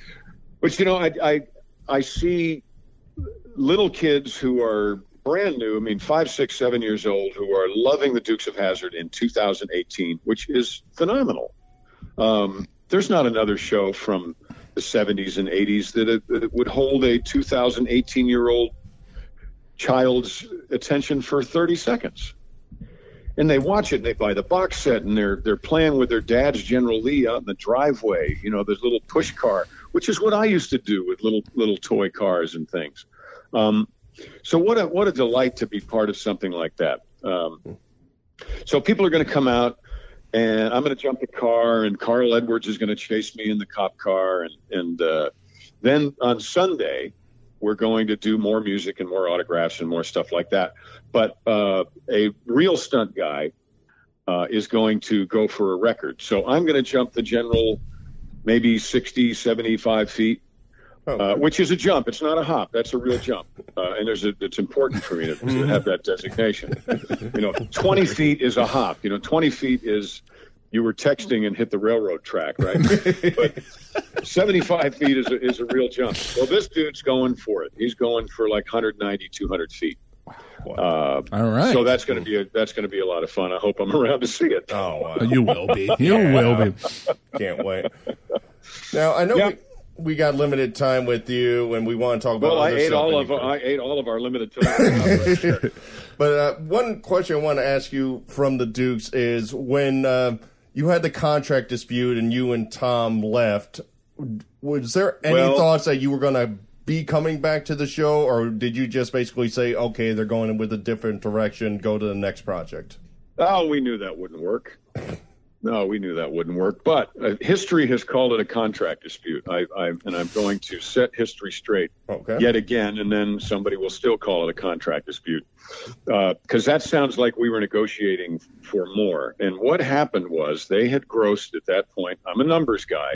But I see little kids who are brand new. I mean, 5, 6, 7 years old, who are loving the Dukes of Hazzard in 2018, which is phenomenal. There's not another show from the 70s and 80s that would hold a 2018-year-old child's attention for 30 seconds. And they watch it, and they buy the box set, and they're playing with their dad's General Lee out in the driveway. This little push car, which is what I used to do with little toy cars and things. So what a delight to be part of something like that. So people are going to come out, and I'm going to jump the car, and Carl Edwards is going to chase me in the cop car, and then on Sunday we're going to do more music and more autographs and more stuff like that. But a real stunt guy is going to go for a record. So I'm going to jump the General maybe 60, 75 feet, which is a jump. It's not a hop. That's a real jump. And it's important for me to have that designation. 20 feet is a hop. 20 feet is you were texting and hit the railroad track, right? But 75 feet is a real jump. Well, this dude's going for it. He's going for like 190, 200 feet. Wow. All right. So that's going to be a lot of fun. I hope I'm around to see it. Oh, wow. You will be. You will be. Can't wait. Now I know we got limited time with you, and we want to talk about. Well, I ate all of our limited time. But one question I want to ask you from the Dukes is when you had the contract dispute and you and Tom left. Was there any thoughts that you were going to be coming back to the show, or did you just basically say, okay, they're going with a different direction, go to the next project? Oh, we knew that wouldn't work. No, we knew that wouldn't work. But history has called it a contract dispute. I'm going to set history straight yet again, and then somebody will still call it a contract dispute. Because that sounds like we were negotiating for more. And what happened was they had grossed at that point. I'm a numbers guy.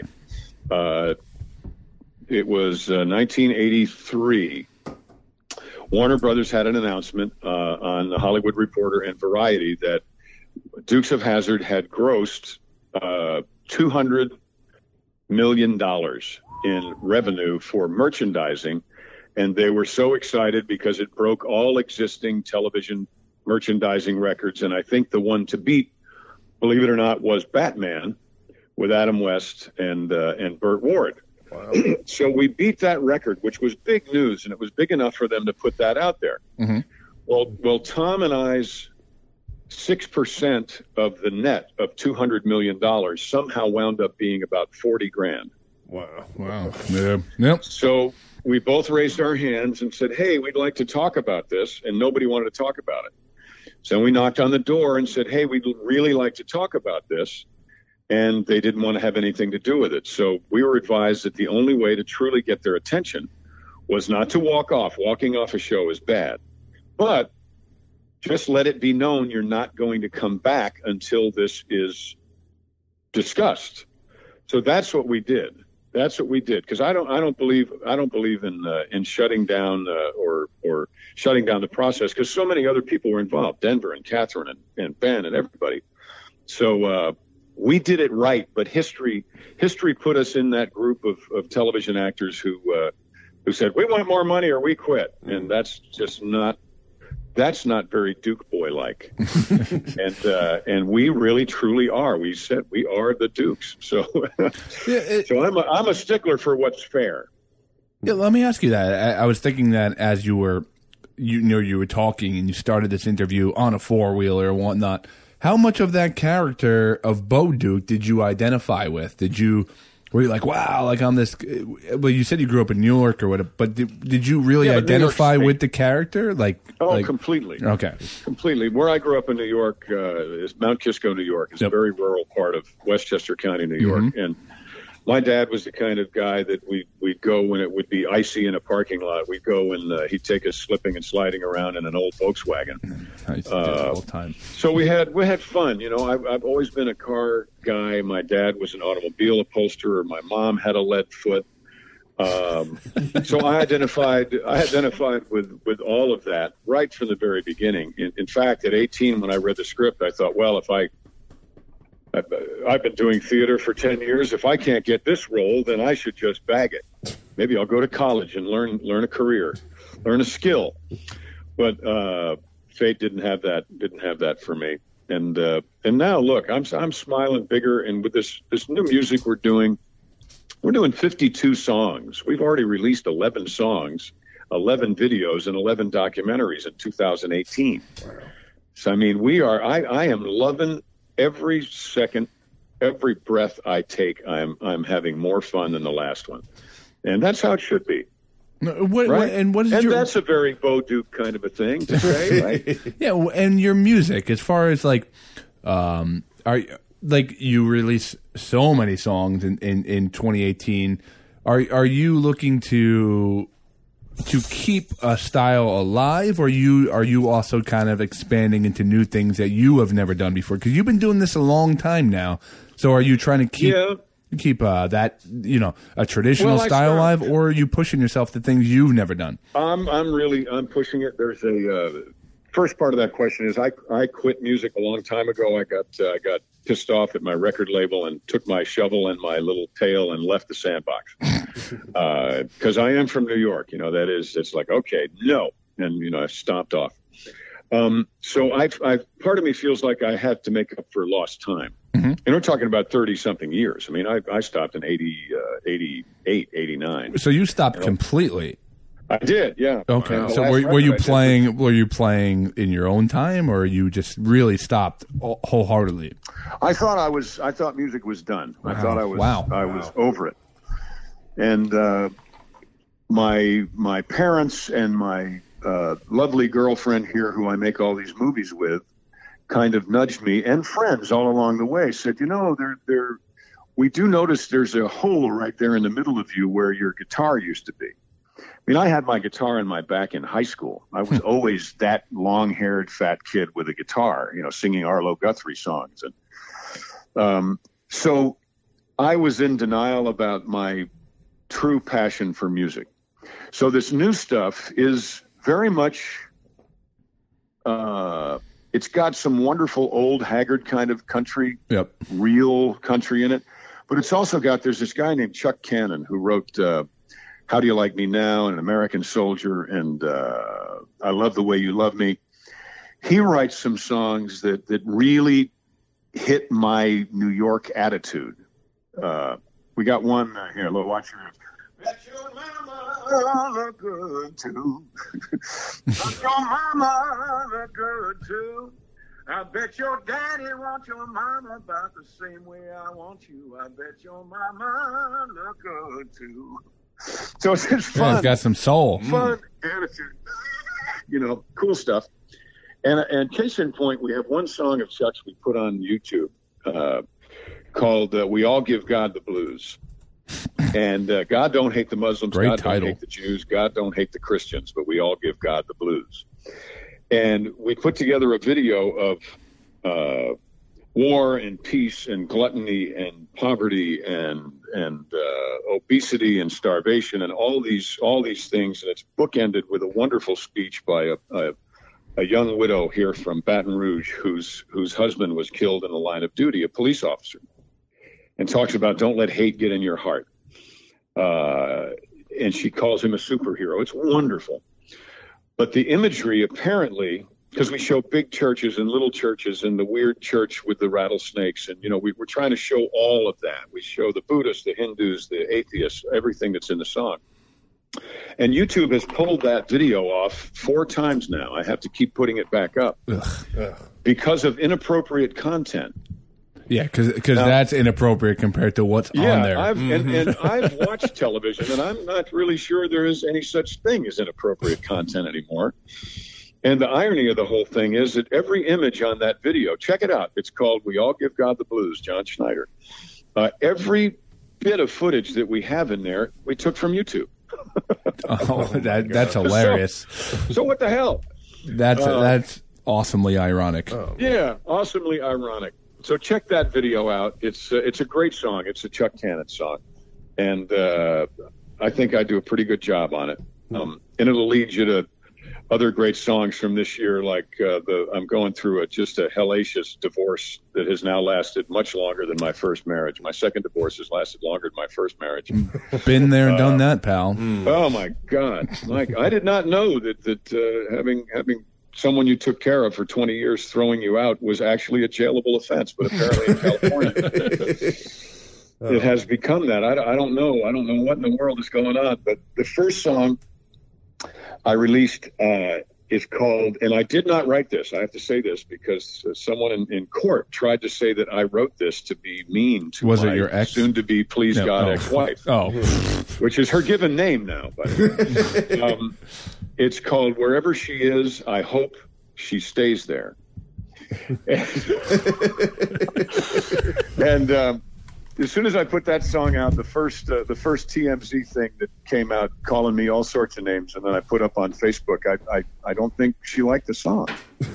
It was 1983. Warner Brothers had an announcement on the Hollywood Reporter and Variety that Dukes of Hazzard had grossed $200 million in revenue for merchandising, and they were so excited because it broke all existing television merchandising records. And I think the one to beat, believe it or not, was Batman with Adam West and Burt Ward. Wow. So we beat that record, which was big news, and it was big enough for them to put that out there. Mm-hmm. Well, Tom and I's 6% of the net of $200 million somehow wound up being about $40,000. Wow. Yeah. Yep. So we both raised our hands and said, hey, we'd like to talk about this. And nobody wanted to talk about it. So we knocked on the door and said, hey, we'd really like to talk about this. And they didn't want to have anything to do with it. So we were advised that the only way to truly get their attention was not to walk off. Walking off a show is bad. But just let it be known you're not going to come back until this is discussed. So that's what we did. That's what we did, because I don't believe in shutting down or shutting down the process, because so many other people were involved, Denver and Catherine and Ben and everybody. So we did it right, but history put us in that group of television actors who said we want more money or we quit, and that's not very Duke boy like. And we really truly are. We said we are the Dukes. So so I'm a stickler for what's fair. Yeah, let me ask you that. I was thinking that as you were talking and you started this interview on a four-wheeler and whatnot, how much of that character of Bo Duke did you identify with? Were you like, wow, like I'm this? Well, you said you grew up in New York or whatever, but did you really identify with the character? Completely. Okay. Completely. Where I grew up in New York is Mount Kisco, New York. It's a very rural part of Westchester County, New York. Mm-hmm. And my dad was the kind of guy that we'd go when it would be icy in a parking lot. We'd go and he'd take us slipping and sliding around in an old Volkswagen. I used to do that all the time. So we had fun. You know, I've always been a car guy. My dad was an automobile upholsterer. My mom had a lead foot. So I identified with all of that right from the very beginning. In fact, at 18, when I read the script, I thought, well, I've been doing theater for 10 years. If I can't get this role, then I should just bag it. Maybe I'll go to college and learn a career, learn a skill. But fate didn't have that for me. And now look, I'm smiling bigger. And with this new music we're doing 52 songs. We've already released 11 songs, 11 videos, and 11 documentaries in 2018. Wow. So I mean, I am loving every second, every breath I take. I'm having more fun than the last one, and that's how it should be. That's a very Bo Duke kind of a thing to say, right? Yeah, and your music, as far as you release so many songs in 2018. Are you looking to keep a style alive, or are you also kind of expanding into new things that you have never done before? Because you've been doing this a long time now. So are you trying to keep that, a traditional style alive, or are you pushing yourself to things you've never done? I'm pushing it. There's a first part of that question is I quit music a long time ago. I got pissed off at my record label and took my shovel and my little tail and left the sandbox. Because I am from New York, it's like, okay, no. And, I stomped off. So part of me feels like I had to make up for lost time. Mm-hmm. And we're talking about 30 something years. I mean, I stopped in 88, 89. So you stopped completely. I did, yeah. Okay. So were you playing in your own time, or you just really stopped wholeheartedly? I thought music was done. Wow. I thought I was over it. And my parents and my lovely girlfriend here, who I make all these movies with, kind of nudged me, and friends all along the way said, we do notice there's a hole right there in the middle of you where your guitar used to be. I mean, I had my guitar in my back in high school. I was always that long-haired fat kid with a guitar, singing Arlo Guthrie songs. And so I was in denial about my true passion for music. So this new stuff is very much, it's got some wonderful old Haggard kind of country, real country in it. But it's also there's this guy named Chuck Cannon who wrote How Do You Like Me Now and American Soldier and I Love the Way You Love Me. He writes some songs that really hit my New York attitude. We got one here. Look, watch your. Bet your mama look good too. Bet your mama look good too. I bet your daddy wants your mama about the same way I want you. I bet your mama look good too. So it's just fun. Yeah, it's got some soul. Fun attitude. Cool stuff. And case in point, we have one song of Chuck's we put on YouTube called "We All Give God the Blues." And God don't hate the Muslims. Great God title. Don't hate the Jews. God don't hate the Christians. But we all give God the blues. And we put together a video of war and peace and gluttony and poverty and obesity and starvation and all these things. And it's bookended with a wonderful speech by a young widow here from Baton Rouge whose husband was killed in the line of duty, a police officer, and talks about don't let hate get in your heart. And she calls him a superhero. It's wonderful. But the imagery apparently, because we show big churches and little churches and the weird church with the rattlesnakes. And, we're trying to show all of that. We show the Buddhists, the Hindus, the atheists, everything that's in the song. And YouTube has pulled that video off 4 times now. I have to keep putting it back up because of inappropriate content. Yeah, because that's inappropriate compared to what's on there. And I've watched television, and I'm not really sure there is any such thing as inappropriate content anymore. And the irony of the whole thing is that every image on that video, check it out. It's called "We All Give God the Blues," John Schneider. Every bit of footage that we have in there, we took from YouTube. That's hilarious. So what the hell? That's awesomely ironic. Yeah, awesomely ironic. So check that video out. It's a great song. It's a Chuck Cannon song, and I think I do a pretty good job on it. And it'll lead you to other great songs from this year, like I'm going through just a hellacious divorce that has now lasted much longer than my first marriage. My second divorce has lasted longer than my first marriage. Been there and done that, pal. Oh my God, Mike! I did not know that having someone you took care of for 20 years throwing you out was actually a jailable offense, but apparently in California it has become that. I don't know what in the world is going on, but the first song I released is called, and I did not write this, I have to say this, because someone in court tried to say that I wrote this to be mean to my your ex? soon-to-be please God ex-wife, which is her given name now, by the way. It's called "Wherever She Is, I Hope She Stays There." And as soon as I put that song out, the first TMZ thing that came out calling me all sorts of names, and then I put up on Facebook, I don't think she liked the song.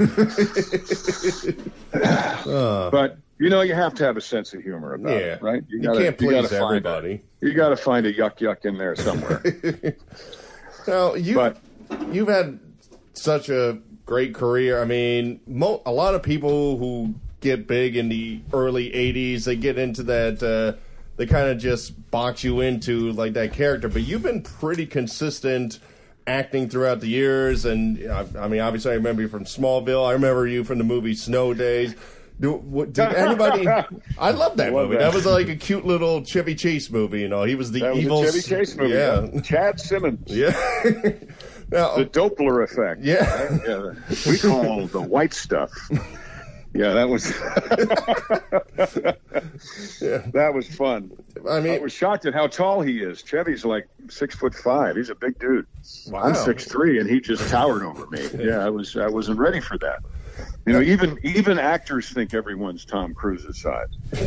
But you have to have a sense of humor about it, right? You can't please everybody. You got to find a yuck in there somewhere. Now, you've had such a great career. I mean, a lot of people who get big in the early 80s, they get into that, they kind of just box you into like that character. But you've been pretty consistent acting throughout the years. And I mean, obviously I remember you from Smallville. I remember you from the movie Snow Days. Did anybody? I love that movie. That was like a cute little Chevy Chase movie. He was the evil Chevy Chase movie. Yeah, Chad Simmons. Yeah. Now, the Doppler effect. Yeah. Right? Yeah. We call the white stuff. Yeah, that was that was fun. I mean, I was shocked at how tall he is. Chevy's like 6'5". He's a big dude. Wow. I'm 6'3", and he just towered over me. Yeah, I wasn't ready for that. Even actors think everyone's Tom Cruise's size.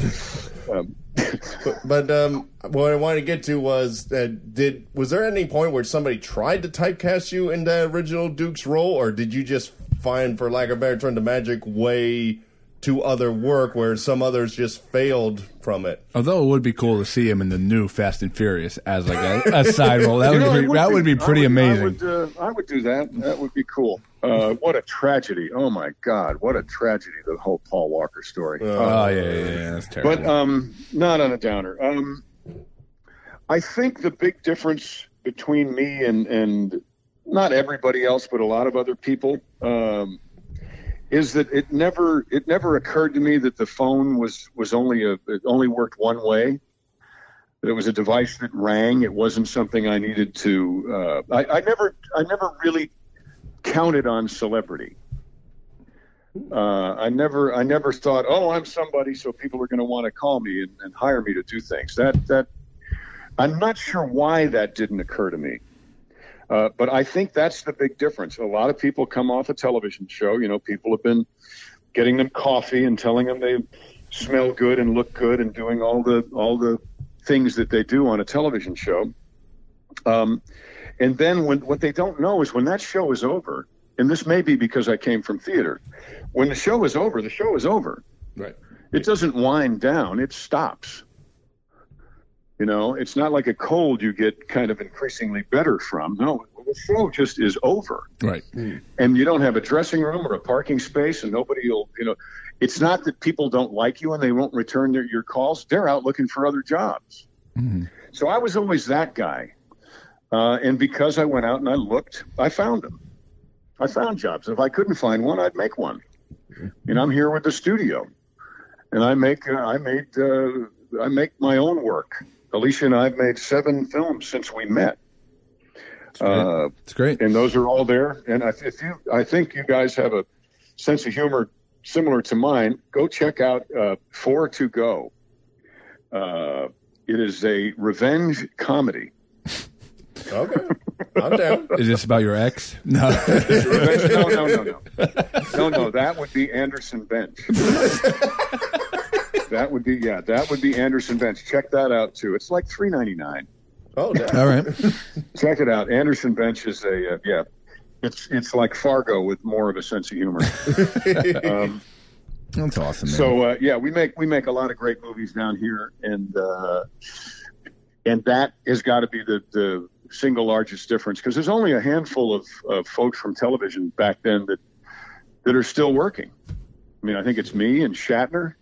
But what I wanted to get to was was there any point where somebody tried to typecast you in the original Duke's role, or did you just find, for lack of a better term, the magic way to other work where some others just failed from it? Although it would be cool to see him in the new Fast and Furious as like a side role. That would be pretty amazing. I would do that. That would be cool. What a tragedy! Oh my God, what a tragedy! The whole Paul Walker story. Yeah, that's terrible. But not on a downer. I think the big difference between me and not everybody else, but a lot of other people, is that it never occurred to me that the phone was it only worked one way. That it was a device that rang. It wasn't something I needed to. I never really counted on celebrity. I never thought, oh, I'm somebody, so people are going to want to call me and hire me to do things. I'm not sure why that didn't occur to me. But I think that's the big difference. A lot of people come off a television show. People have been getting them coffee and telling them they smell good and look good and doing all the things that they do on a television show. And then what they don't know is when that show is over, and this may be because I came from theater, when the show is over, the show is over. Right. It doesn't wind down. It stops. It's not like a cold you get kind of increasingly better from. No, the show just is over. Right. And you don't have a dressing room or a parking space, and nobody will, it's not that people don't like you and they won't return your calls. They're out looking for other jobs. Mm-hmm. So I was always that guy. And because I went out and I looked, I found them. I found jobs. If I couldn't find one, I'd make one. And I'm here with the studio, and I make my own work. Alicia and I have made 7 films since we met. It's great. And those are all there. And I think you guys have a sense of humor similar to mine. Go check out 4 to Go. It is a revenge comedy. Okay, I'm down. Is this about your ex? No. No. That would be Anderson Bench. That would be Anderson Bench. Check that out too. It's like $3.99. Oh, yeah. All right. Check it out. Anderson Bench is it's like Fargo with more of a sense of humor. That's awesome, man. So we make a lot of great movies down here, and that has got to be the single largest difference, because there's only a handful of folks from television back then that are still working. I mean, I think it's me and Shatner.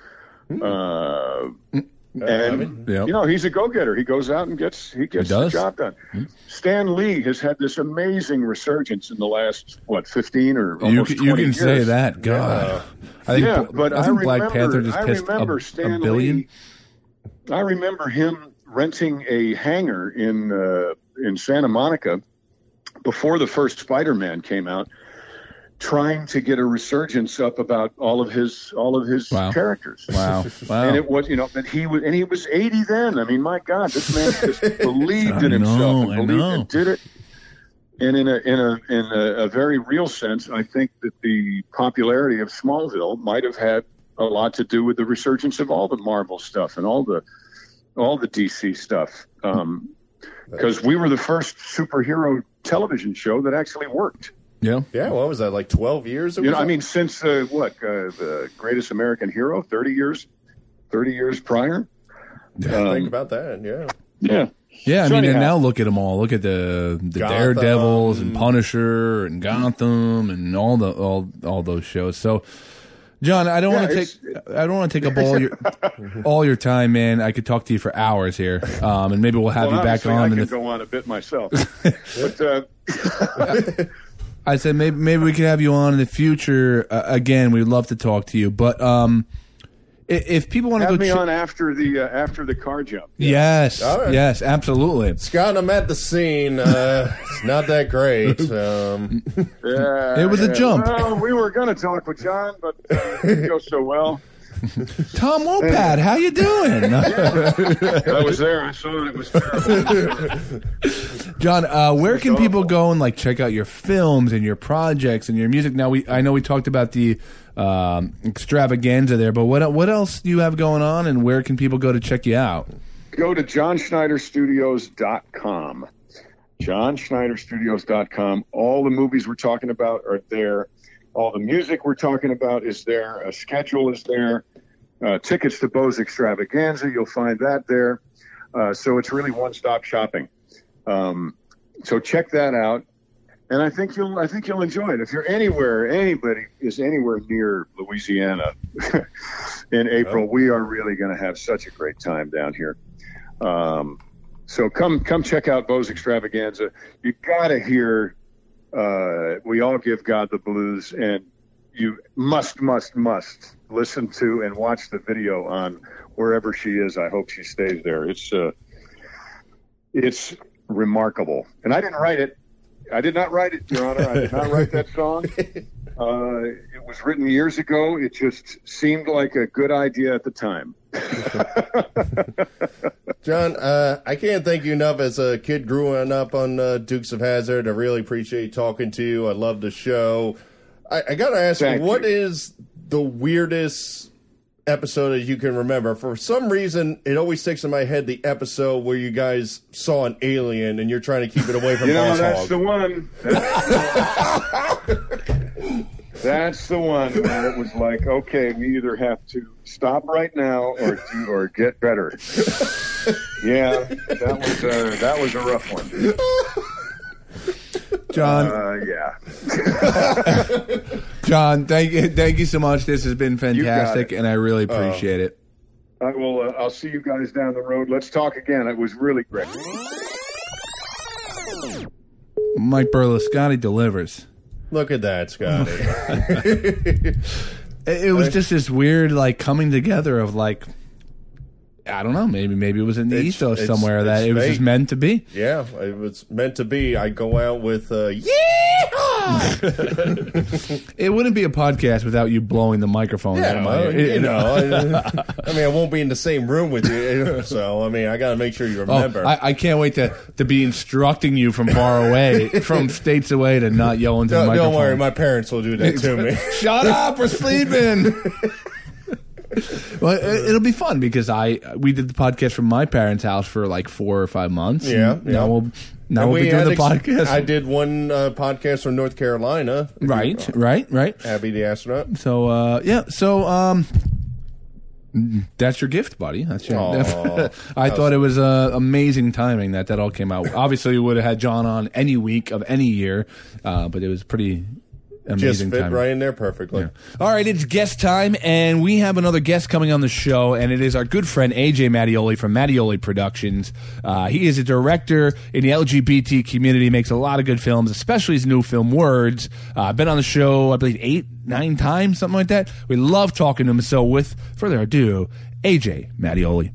He's a go-getter. He goes out and gets the job done. Stan Lee has had this amazing resurgence in the last 15 or almost 20 years. You can say that, God. I think Black Panther just pissed a billion. I remember him renting a hangar in Santa Monica before the first Spider-Man came out, trying to get a resurgence up about all of his characters. Wow. And it was, but he was 80 then. I mean, my God, this man just believed in himself and believed and did it. And in a very real sense, I think that the popularity of Smallville might have had a lot to do with the resurgence of all the Marvel stuff and all the DC stuff. Because we were the first superhero television show that actually worked. Yeah. What was that, like 12 years? Since the Greatest American Hero, 30 years prior. Think about that. Yeah. Yeah, and now look at them all. Look at the Daredevils and Punisher and Gotham and all those shows. So, John, I don't want to take up all your time, man. I could talk to you for hours here, and maybe we'll have you back on. I can go on a bit myself, but. I said maybe we could have you on in the future. Again, we'd love to talk to you. But if people want to go... Have me on after the car jump. Yes, right. Yes, absolutely. Scott, I'm at the scene. It's not that great. It was a jump. Well, we were going to talk with John, but it didn't go so well. Tom Wopat, how you doing? I was there. I saw it. It was terrible. John, where can people go and check out your films and your projects and your music? Now, I know we talked about the extravaganza there, but what else do you have going on, and where can people go to check you out? Go to JohnSchneiderStudios.com. JohnSchneiderStudios.com. All the movies we're talking about are there. All the music we're talking about is there. A schedule is there. Tickets to Bo's Extravaganza, you'll find that there. So it's really one-stop shopping. So check that out, and I think you'll enjoy it. If anybody is anywhere near Louisiana in April, we are really going to have such a great time down here. So come check out Bo's Extravaganza. You got to hear We All Give God the Blues, and you must listen to and watch the video on wherever she is. I hope she stays there. It's remarkable. And I didn't write it. I did not write it, Your Honor. I did not write that song. It was written years ago. It just seemed like a good idea at the time. John, I can't thank you enough. As a kid growing up on Dukes of Hazzard, I really appreciate talking to you. I love the show. I got to ask you, what is the weirdest episode that you can remember? For some reason, it always sticks in my head, the episode where you guys saw an alien and you're trying to keep it away from Boss that's Hog. the one. That's the one where it was like, okay, we either have to stop right now or get better. Yeah, that was a rough one. John. Yeah. John, thank you so much. This has been fantastic, and I really appreciate it. I will. I'll see you guys down the road. Let's talk again. It was really great. Mike Berlusconi delivers. Look at that, Scotty. It was just this weird, like, coming together of, like, I don't know, maybe it was in the ethos somewhere that it was just meant to be. Yeah, it was meant to be. I go out with yeehaw! It wouldn't be a podcast without you blowing the microphone out of my ear. I mean, I won't be in the same room with you, so I mean, I got to make sure you remember. I can't wait to be instructing you from far away, from states away, to not yell into the microphone. Don't worry, my parents will do that to me. Shut up, we're sleeping. Well, it'll be fun because we did the podcast from my parents' house for like 4 or 5 months. Yeah. Now we'll be doing the podcast. I did one podcast from North Carolina. Right. Abby the astronaut. So that's your gift, buddy. That's your. I thought it was amazing timing that all came out. Obviously, we would have had John on any week of any year, but it was pretty. Amazing. Just fit time. Right in there perfectly. Yeah. All right, it's guest time, and we have another guest coming on the show, and it is our good friend AJ Mattioli from Mattioli Productions. He is a director in the LGBT community, makes a lot of good films, especially his new film Words. Been on the show, I believe, 8, 9 times, something like that. We love talking to him. So, with further ado, AJ Mattioli.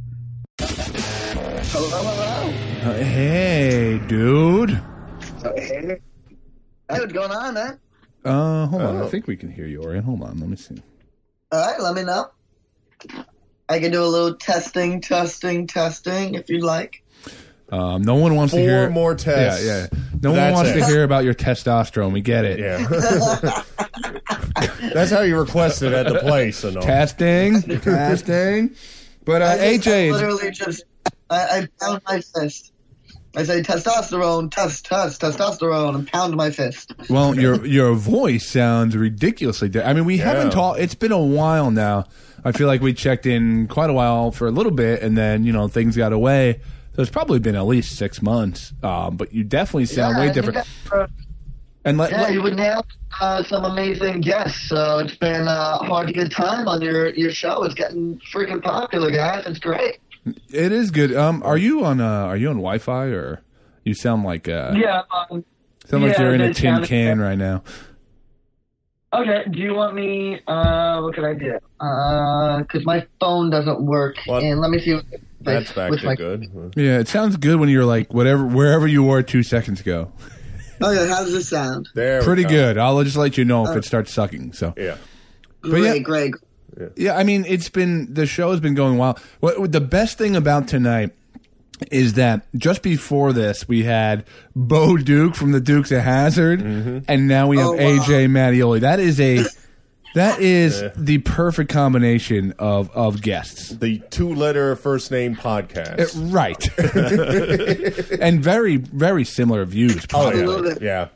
Hello. Hey, dude. Hey, what's going on, man? Hold on. I think we can hear you, Orion. Hold on. Let me see. All right, let me know. I can do a little testing if you'd like. No one wants to hear 4 more tests. Yeah. No one wants to hear about your testosterone. We get it. Yeah. That's how you requested at the place and all. Testing. But AJ, I pound my fist. I say testosterone, testosterone, and pound my fist. Well, your voice sounds ridiculously different. I mean, we haven't talked. It's been a while now. I feel like we checked in quite a while for a little bit, and then things got away. So it's probably been at least 6 months. But you definitely sound way different. You would nail some amazing guests. So it's been hard to get time on your show. It's getting freaking popular, guys. It's great. It is good. Are you on Wi-Fi, or you sound like like you're in a tin can right now? Okay. Do you want me? What can I do? Because my phone doesn't work, and let me see. That's back to good. Yeah, it sounds good when you're like wherever you were 2 seconds ago. Okay, how does this sound? Pretty good. I'll just let you know if it starts sucking. So yeah, great. Yeah, I mean, the show has been going well. The best thing about tonight is that just before this, we had Bo Duke from the Dukes of Hazzard, and now we have AJ Mattioli. That is the perfect combination of guests. The 2-letter first name podcast. Right. And very, very similar views. Probably. Yeah.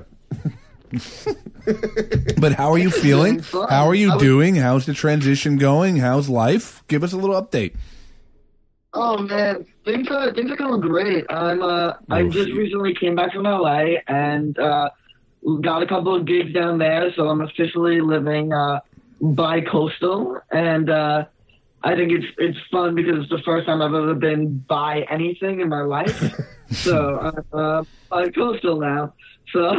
But how are you feeling? How are you doing? How's the transition going? How's life? Give us a little update. Oh man, things are going great. I just recently came back from LA and got a couple of gigs down there, so I'm officially living bi-coastal, and I think it's fun because it's the first time I've ever been by anything in my life. So I'm bi-coastal now. So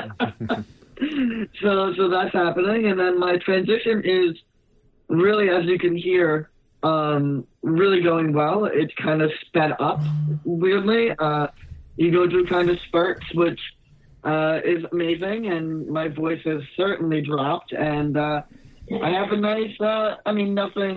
that's happening, and then my transition is really, as you can hear, really going well. It's kind of sped up weirdly. You go through kind of spurts, which is amazing, and my voice has certainly dropped, and I have a nice, nothing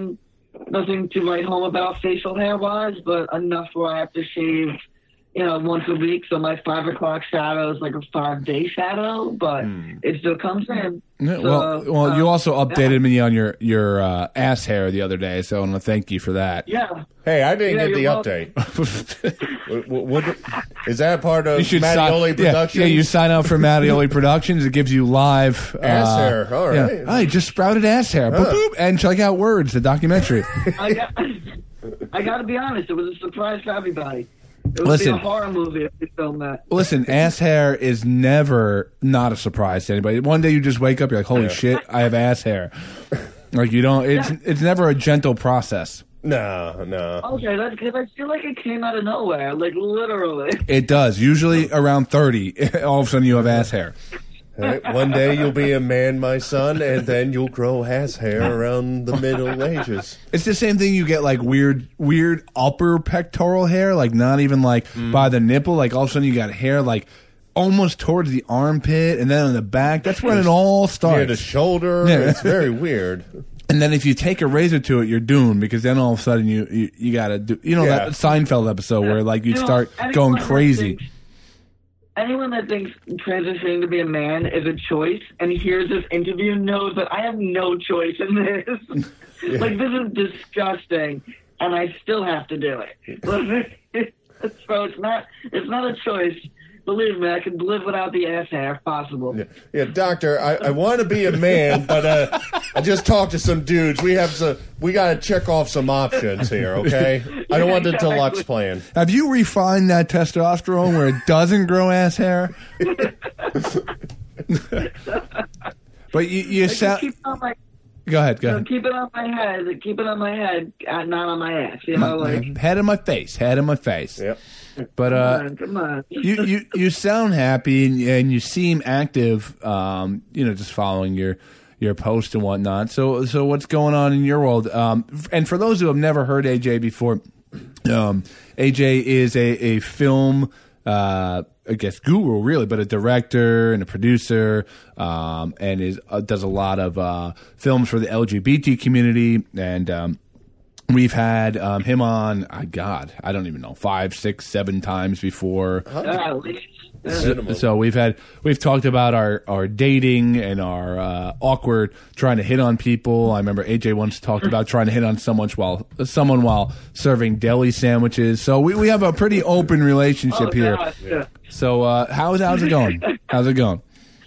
nothing to write home about facial hair wise, but enough where I have to shave, once a week. So my 5 o'clock shadow is like a 5-day shadow, but it still comes in. Well, you also updated me on your ass hair the other day, so I want to thank you for that. Yeah. Hey, I didn't get the update. what, is that part of Mattioli Productions? Yeah, you sign up for Mattioli Productions. It gives you live ass hair. All right. Yeah. I just sprouted ass hair. Boop, boop, and check out Words, the documentary. I got to be honest. It was a surprise for everybody. It would be a horror movie if we filmed that. Listen, ass hair is never not a surprise to anybody. One day you just wake up, you're like, holy shit, I have ass hair. Like, you don't, it's never a gentle process. No. Okay, that's because I feel like it came out of nowhere, like literally. It does. Usually around 30, all of a sudden you have ass hair. Right. One day you'll be a man, my son, and then you'll grow ass hair around the Middle Ages. It's the same thing. You get like weird upper pectoral hair, like not even like by the nipple. Like all of a sudden you got hair like almost towards the armpit, and then on the back. That's when it all starts. Near the shoulder. Yeah. It's very weird. And then if you take a razor to it, you're doomed, because then all of a sudden you got to do, that Seinfeld episode where like you start going crazy. Anyone that thinks transitioning to be a man is a choice and hears this interview knows that I have no choice in this. Like, this is disgusting, and I still have to do it. So it's not a choice. Believe me, I can live without the ass hair if possible. Yeah, doctor, I want to be a man, but I just talked to some dudes. We got to check off some options here, okay? I don't want the deluxe plan. Have you refined that testosterone where it doesn't grow ass hair? But you sound... Go ahead. Keep it on my head. Keep it on my head, not on my ass. Head of my face. Yep. But come on. you sound happy and you seem active. Just following your post and whatnot. So what's going on in your world? And for those who have never heard AJ before, AJ is a film. I guess guru, really, but a director and a producer, and does a lot of films for the LGBT community. And we've had him on, I don't even know, 5, 6, 7 times before. So we've talked about our dating and our awkward trying to hit on people. I remember AJ once talked about trying to hit on someone while serving deli sandwiches. So we have a pretty open relationship here. Yeah. So how's it going? How's it going?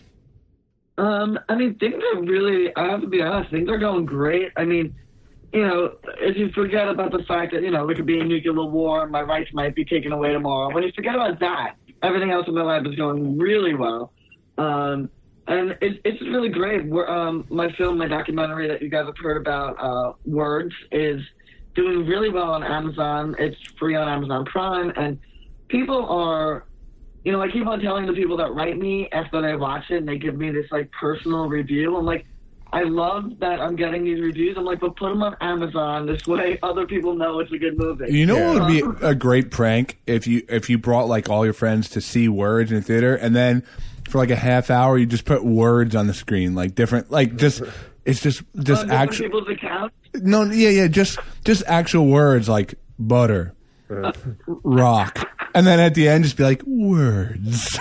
I mean, things are really, I have to be honest, things are going great. I mean, if you forget about the fact that, there could be a nuclear war and my rights might be taken away tomorrow, when you forget about that, everything else in my life is going really well. And it's really great. My documentary that you guys have heard about, Words, is doing really well on Amazon. It's free on Amazon Prime. And people are, I keep on telling the people that write me after they watch it and they give me this, personal review. I'm like, I love that I'm getting these reviews. I'm like, but put them on Amazon. This way other people know it's a good movie. You know what would be a gregreat prank? If you brought, all your friends to see Words in the theater, and then for, a half hour, you just put words on the screen, different, it's just actual... people's accounts? No, yeah, just actual words like butter, rock. And then at the end, just be like, words.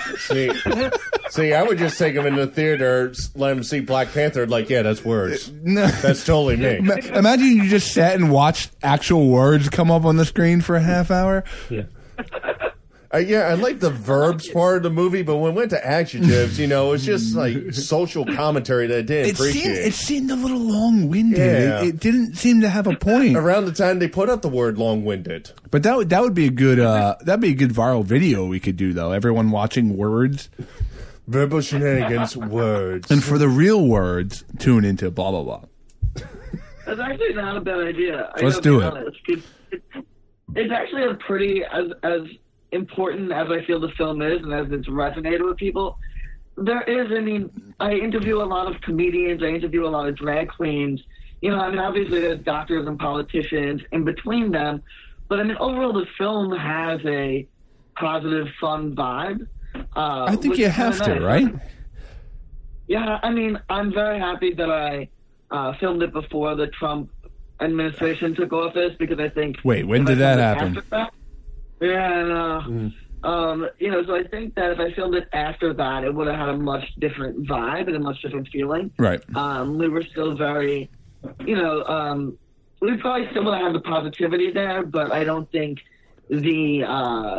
See, I would just take them into the theater, let them see Black Panther, that's words. No. That's totally me. Imagine you just sat and watched actual words come up on the screen for a half hour. Yeah. I like the verbs part of the movie, but when it went to adjectives, it's just social commentary that I didn't appreciate. It seemed a little long-winded. Yeah. It didn't seem to have a point. Around the time they put up the word long-winded. But that would be a good viral video we could do, though. Everyone watching Words. Verbal shenanigans, Words. And for the real words, tune into blah, blah, blah. That's actually not a bad idea. Let's do it. It's actually a pretty, as important as I feel the film is and as it's resonated with people, there is, I interview a lot of comedians, I interview a lot of drag queens, obviously there's doctors and politicians in between them, but overall the film has a positive, fun vibe. I think you have to, right? Yeah, I'm very happy that I filmed it before the Trump administration took office, because I think. Wait, when did that happen? So I think that if I filmed it after that, it would have had a much different vibe and a much different feeling. Right. We were still very, we probably still would have had the positivity there, but I don't think the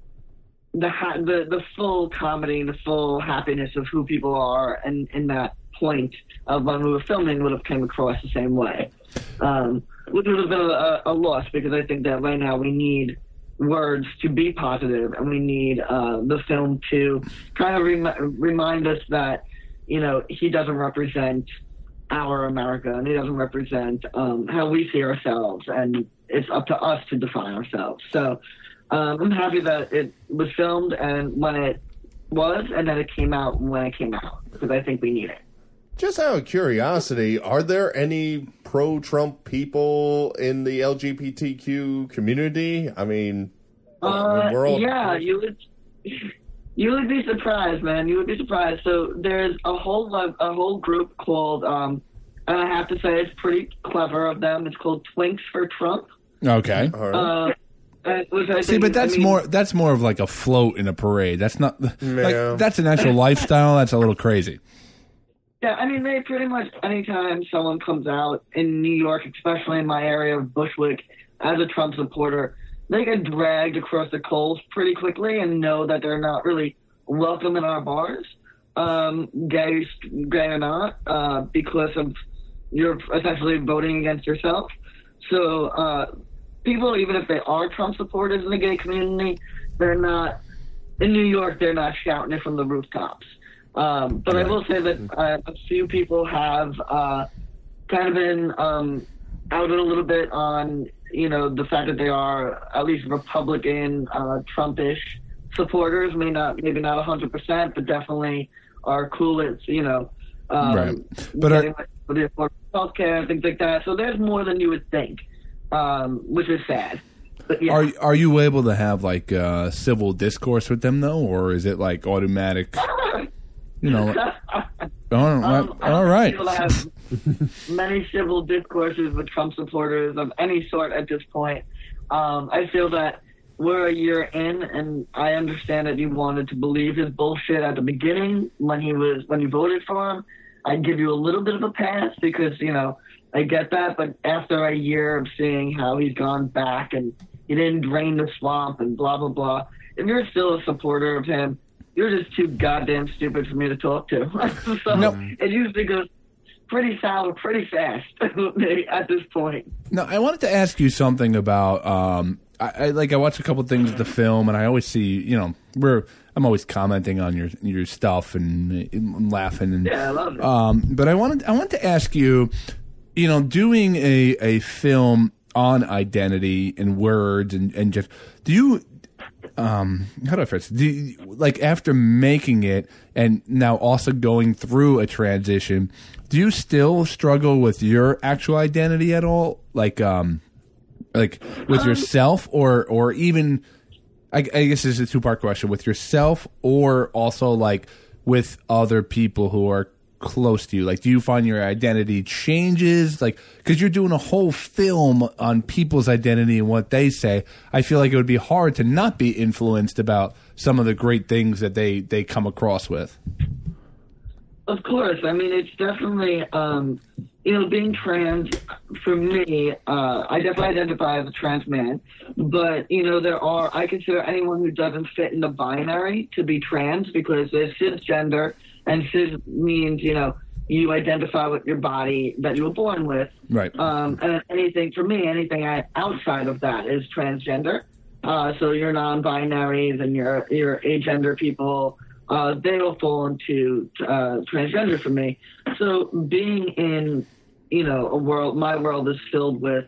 full comedy, the full happiness of who people are, and in that point of when we were filming would have came across the same way, which would have been a loss, because I think that right now we need words to be positive, and we need the film to kind of remind us that, he doesn't represent our America, and he doesn't represent how we see ourselves, and it's up to us to define ourselves. So I'm happy that it was filmed and when it was, and that it came out when it came out, because I think we need it. Just out of curiosity, are there any pro-Trump people in the LGBTQ community? I mean, yeah, you would be surprised, man. You would be surprised. So there's a whole group called, and I have to say it's pretty clever of them. It's called Twinks for Trump. Okay. See, but that's more of like a float in a parade. That's not that's an actual lifestyle. That's a little crazy. Yeah, I mean, they pretty much, anytime someone comes out in New York, especially in my area of Bushwick, as a Trump supporter, they get dragged across the coals pretty quickly and know that they're not really welcome in our bars, gay or not, because of you're essentially voting against yourself. So people, even if they are Trump supporters in the gay community, they're not, in New York, they're not shouting it from the rooftops. But I will say that a few people have kind of been outed a little bit on, the fact that they are at least Republican, Trumpish supporters. Maybe not 100%, but definitely are cool with, right. But the affordable health care and things like that. So there's more than you would think, which is sad. But, yeah. Are you able to have like civil discourse with them though, or is it like automatic? All right. People have many civil discourses with Trump supporters of any sort at this point. I feel that we're a year in, and I understand that you wanted to believe his bullshit at the beginning when you voted for him. I'd give you a little bit of a pass because, I get that. But after a year of seeing how he's gone back and he didn't drain the swamp and blah, blah, blah, if you're still a supporter of him, you're just too goddamn stupid for me to talk to. So It usually goes pretty sour pretty fast at this point. No, I wanted to ask you something about I watch a couple things of the film, and I always see, I'm always commenting on your stuff and laughing. And, yeah, I love it. But I wanted to ask you, doing a film on identity and words and just, do you, how do I phrase it? After making it and now also going through a transition, do you still struggle with your actual identity at all? Like with yourself or even, I guess this is a two-part question, with yourself or also like with other people who are close to you? Like, do you find your identity changes? Like, because you're doing a whole film on people's identity and what they say, I feel like it would be hard to not be influenced about some of the great things that they come across with. Of course. I mean, it's definitely, being trans, for me, I definitely identify as a trans man, but, I consider anyone who doesn't fit in the binary to be trans, because there's cisgender, and cis means, you identify with your body that you were born with. Right. And anything outside of that is transgender. So your non-binaries and your agender people, they will fall into transgender for me. So being in, a world, my world is filled with,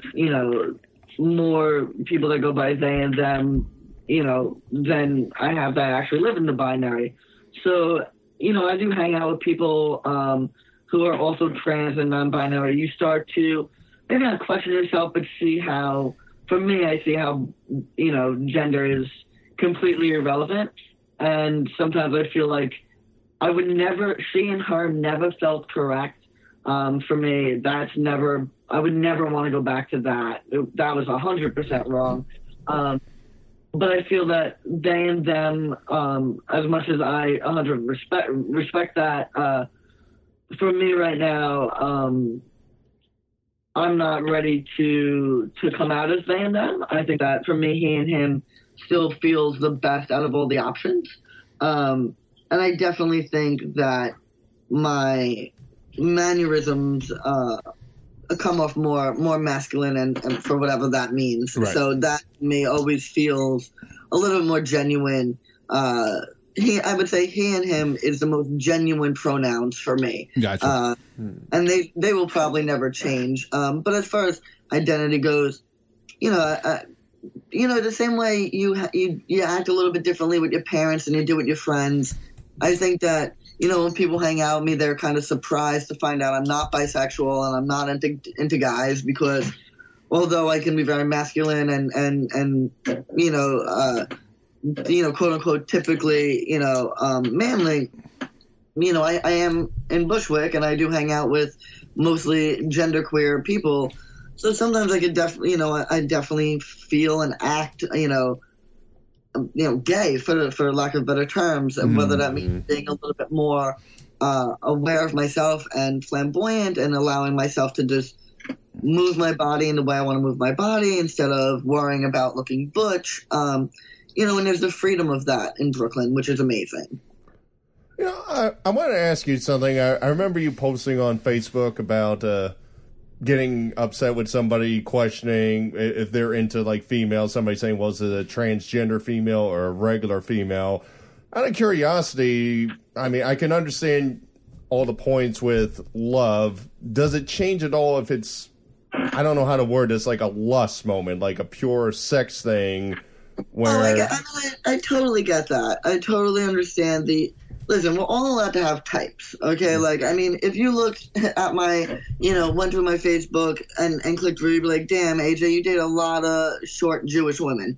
more people that go by they and them, than I have that actually live in the binary. So, I do hang out with people who are also trans and non-binary. You start to maybe not question yourself, but see how, for me, I see how, gender is completely irrelevant. And sometimes I feel like seeing her never felt correct For me, I would never want to go back to that. That was 100% wrong. But I feel that they and them, as much as I 100% respect that, for me right now, I'm not ready to come out as they and them. I think that for me, he and him still feels the best out of all the options. And I definitely think that my mannerisms come off more masculine and for whatever that means. Right. So that to me always feels a little bit more genuine. I would say he and him is the most genuine pronouns for me. Gotcha. And they will probably never change. But as far as identity goes, the same way you act a little bit differently with your parents than you do with your friends. I think that, when people hang out with me, they're kind of surprised to find out I'm not bisexual and I'm not into guys, because although I can be very masculine and quote unquote, typically, manly, I am in Bushwick and I do hang out with mostly genderqueer people. So sometimes I could definitely, I definitely feel and act, gay for lack of better terms, and whether that means being a little bit more aware of myself and flamboyant and allowing myself to just move my body in the way I want to move my body instead of worrying about looking butch. And there's the freedom of that in Brooklyn, which is amazing. I want to ask you something. I remember you posting on Facebook about getting upset with somebody questioning if they're into like females. Somebody saying, was it a transgender female or a regular female? Out of curiosity, I mean, I can understand all the points with love. Does it change at all if it's, I don't know how to word this, like a lust moment, like a pure sex thing? Where I totally get that. I totally understand listen, we're all allowed to have types, okay? Like, I mean, if you looked at my, went through my Facebook and clicked through, you'd be like, damn, AJ, you date a lot of short Jewish women.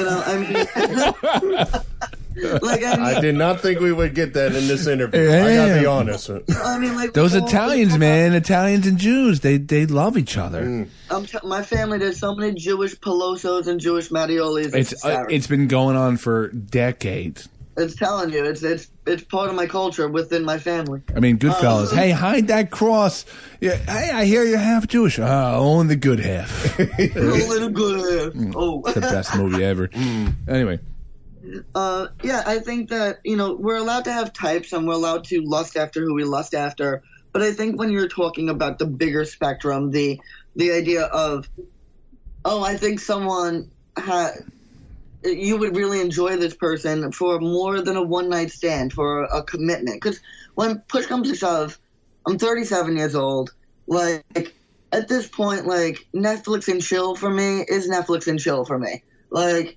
I did not think we would get that in this interview. Yeah. I gotta be honest. I mean, like, those Italians, man, Italians and Jews, they love each other. My family, there's so many Jewish Pelosos and Jewish Mattiolis. It's been going on for decades. It's telling you, it's part of my culture within my family. I mean, Goodfellas. Hey, hide that cross. Yeah. Hey, I hear you're half Jewish. Only the good half. Only the good half. Oh, it's the best movie ever. Anyway. I think that we're allowed to have types and we're allowed to lust after who we lust after. But I think when you're talking about the bigger spectrum, the idea of, I think you would really enjoy this person for more than a one-night stand, for a commitment. Because when push comes to shove, I'm 37 years old. Like, at this point, like, Netflix and chill for me is Netflix and chill for me. Like,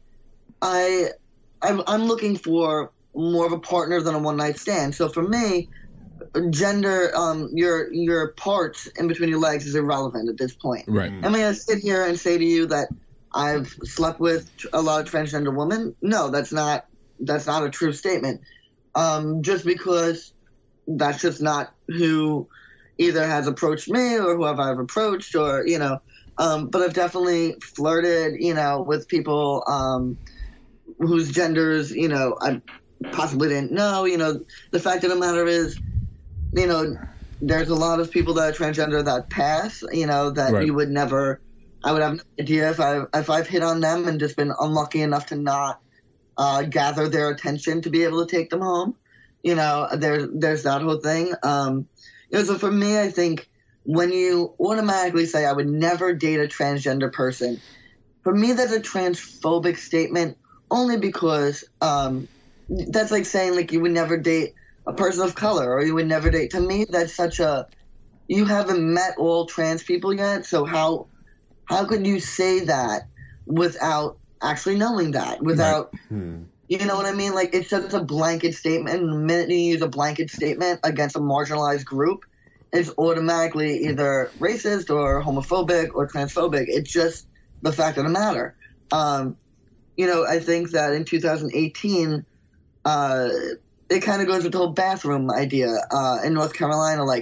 I'm looking for more of a partner than a one-night stand. So for me, gender, your parts in between your legs is irrelevant at this point. Right. Am I going to sit here and say to you that I've slept with a lot of transgender women? No, that's not a true statement. Just because that's just not who either has approached me or whoever I've approached, or but I've definitely flirted, with people whose genders, I possibly didn't know. The fact of the matter is, there's a lot of people that are transgender that pass, that right. You would never. I would have no idea if I've hit on them and just been unlucky enough to not gather their attention to be able to take them home. There's that whole thing. So for me, I think when you automatically say I would never date a transgender person, for me that's a transphobic statement, only because that's like saying like you would never date a person of color, or you would never date. To me, that's such a, you haven't met all trans people yet, so how could you say that without actually knowing that? Without, you know what I mean? Like, it's just a blanket statement. And the minute you use a blanket statement against a marginalized group, it's automatically either racist or homophobic or transphobic. It's just the fact of the matter. I think that in 2018, it kind of goes with the whole bathroom idea in North Carolina. Like,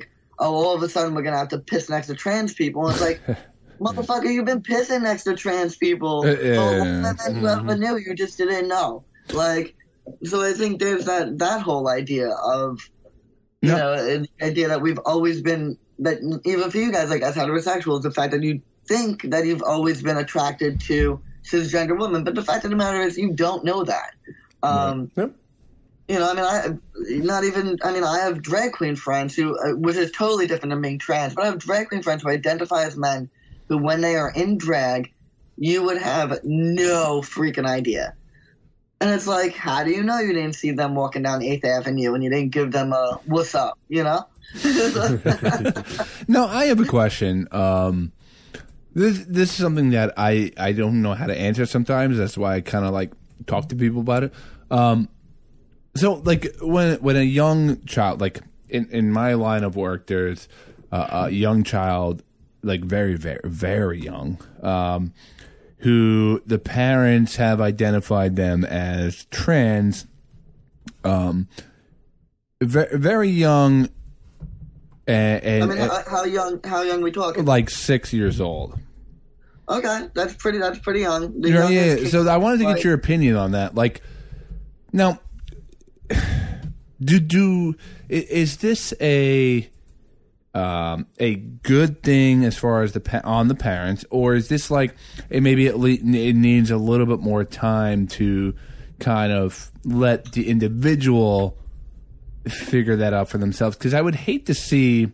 all of a sudden we're going to have to piss next to trans people. And it's like, motherfucker, you've been pissing next to trans people. You ever knew, you just didn't know. Like, so I think there's that whole idea of, you know, the idea that we've always been, that even for you guys, like as heterosexuals, the fact that you think that you've always been attracted to cisgender women, but the fact of the matter is you don't know that. You know, I mean, I have drag queen friends who, which is totally different than being trans, but I have drag queen friends who identify as men who, when they are in drag, you would have no freaking idea. And it's like, how do you know you didn't see them walking down 8th Avenue and you didn't give them a what's up, you know? No, I have a question. This is something that I don't know how to answer sometimes. That's why I kind of like talk to people about it. So like when a young child, like in my line of work, there's a young child, like very, very, very young, who the parents have identified them as trans, very, very young. And I mean, how young are we talking? Like 6 years old. Okay, that's pretty young. Yeah. So I wanted to get your opinion on that. Like, now, is this a good thing as far as on the parents, or is this like it needs a little bit more time to kind of let the individual figure that out for themselves? Because I would hate to see,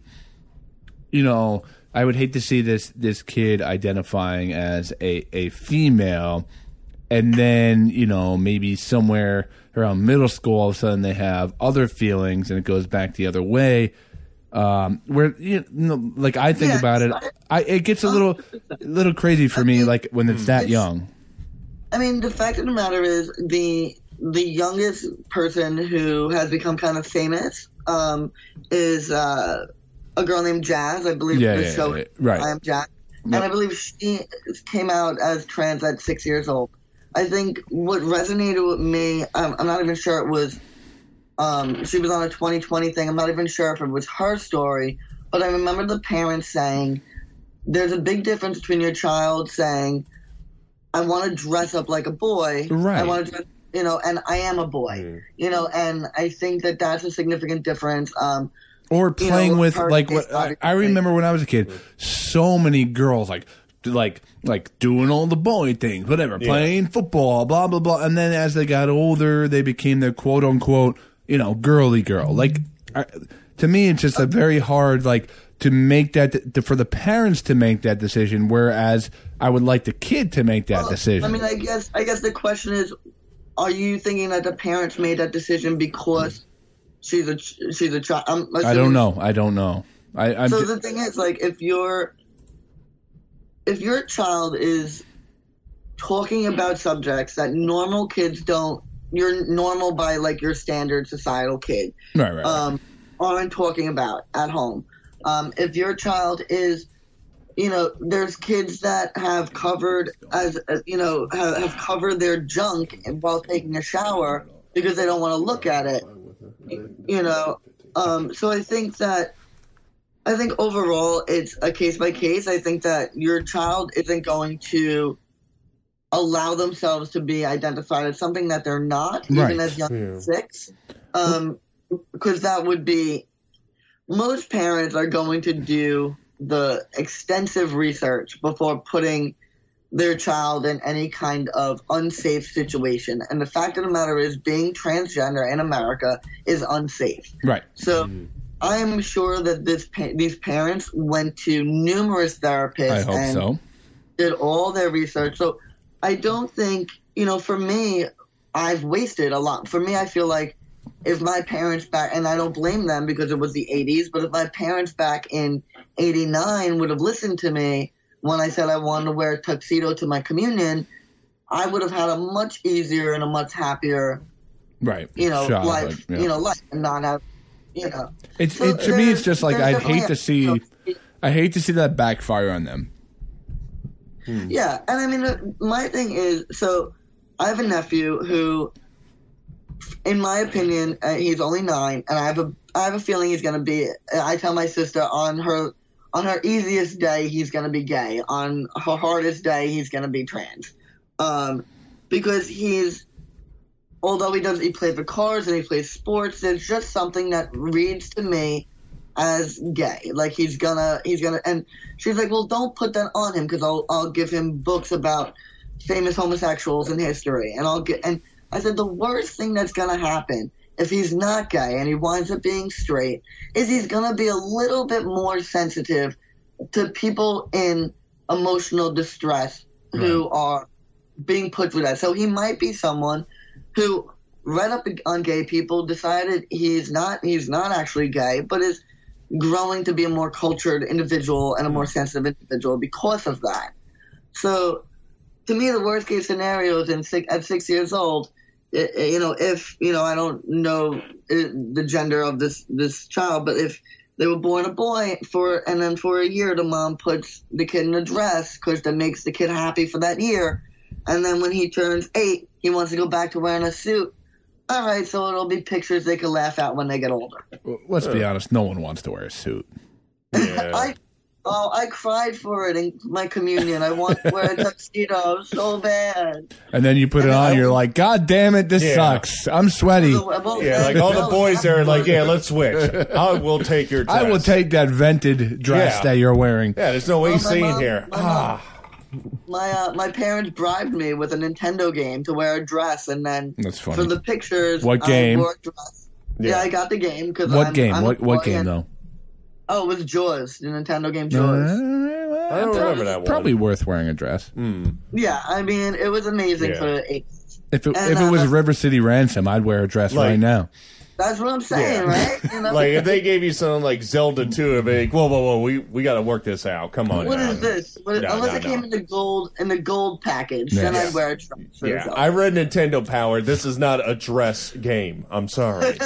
this kid identifying as a female, and then maybe somewhere around middle school all of a sudden they have other feelings and it goes back the other way. Where like I think about it, it gets a little crazy for me, like when it's that young. I mean, the fact of the matter is the youngest person who has become kind of famous is a girl named Jazz. I believe the show right. I Am Jazz. Yep. And I believe she came out as trans at 6 years old. I think what resonated with me, I'm not even sure it was, she was on a 2020 thing. I'm not even sure if it was her story, but I remember the parents saying, there's a big difference between your child saying, I want to dress up like a boy. Right. I want to dress, and I am a boy, and I think that that's a significant difference. Or playing with, like, what I remember when I was a kid, so many girls, like doing all the boy things, whatever, playing football, blah, blah, blah. And then as they got older, they became their quote unquote, girly girl. Like, to me, it's just a very hard, like, to make that, for the parents to make that decision, whereas I would like the kid to make that decision. I mean, I guess the question is, are you thinking that the parents made that decision because she's a child? I don't know. So the thing is, like, if your child is talking about subjects that normal kids don't, you're normal by like your standard societal kid, right. Aren't talking about at home. If your child is, there's kids that have covered have covered their junk while taking a shower because they don't want to look at it. So I think overall it's a case by case. I think that your child isn't going to allow themselves to be identified as something that they're not, even as young as 6. Because that would be, most parents are going to do the extensive research before putting their child in any kind of unsafe situation. And the fact of the matter is, being transgender in America is unsafe. Right. So I am sure that these parents went to numerous therapists. I hope so. Did all their research. So I don't think, for me, I've wasted a lot. For me, I feel like if my parents back, and I don't blame them because it was the 80s, but if my parents back in 89 would have listened to me when I said I wanted to wear a tuxedo to my communion, I would have had a much easier and a much happier, life, life, and not have, to me, it's just like, I hate to see that backfire on them. Yeah, and I mean, my thing is, so I have a nephew who, in my opinion, he's only 9, and I have a feeling he's gonna be. I tell my sister on her easiest day he's gonna be gay. On her hardest day he's gonna be trans, because although he plays for cars and he plays sports, there's just something that reads to me as gay. Like he's gonna, and she's like, well, don't put that on him because I'll give him books about famous homosexuals in history, and I said the worst thing that's gonna happen if he's not gay and he winds up being straight is he's gonna be a little bit more sensitive to people in emotional distress who are being put through that. So he might be someone who read up on gay people, decided he's not actually gay, but is growing to be a more cultured individual and a more sensitive individual because of that. So to me, the worst case scenario is at 6 years old, if I don't know the gender of this child, but if they were born a boy and then for a year the mom puts the kid in a dress because that makes the kid happy for that year, and then when he turns 8, he wants to go back to wearing a suit. All right, so it'll be pictures they can laugh at when they get older. Well, let's be honest, no one wants to wear a suit. Yeah. I cried for it in my communion. I want to wear a tuxedo so bad. And then you put it on, you're like, God damn it, this sucks. I'm sweaty. Yeah, like all the boys there are like, yeah, let's switch. I will take your dress. I will take that vented dress that you're wearing. Yeah, there's no AC in here. My parents bribed me with a Nintendo game to wear a dress, and then That's funny. for the pictures, What game? I wore a dress. Yeah, I got the game. What game? What game, though? Oh, it was Jaws, the Nintendo game Jaws. I don't remember that one. Probably worth wearing a dress. Yeah, I mean, it was amazing for 8. If it was River City Ransom, I'd wear a dress right now. That's what I'm saying, right? Like, if they gave you something like Zelda 2, it'd be like, whoa, we got to work this out. Come on. What is this? Unless it came in the gold package, then I'd wear a dress. Yeah, I read Nintendo Power. This is not a dress game. I'm sorry.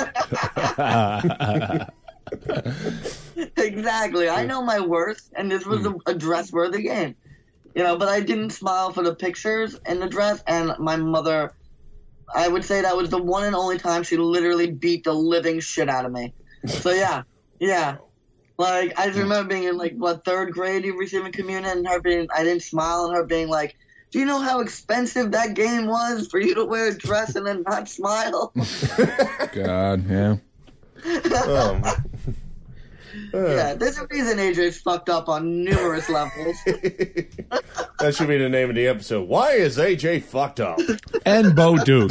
Exactly. I know my worth, and this was a dress-worthy game. But I didn't smile for the pictures in the dress, and my mother, I would say that was the one and only time she literally beat the living shit out of me. So, yeah. Like, I just remember being in, third grade, receiving communion, and her being, I didn't smile, and her being like, do you know how expensive that game was for you to wear a dress and then not smile? God, yeah. Yeah, there's a reason AJ's fucked up on numerous levels. That should be the name of the episode. Why is AJ fucked up? And Bo Duke.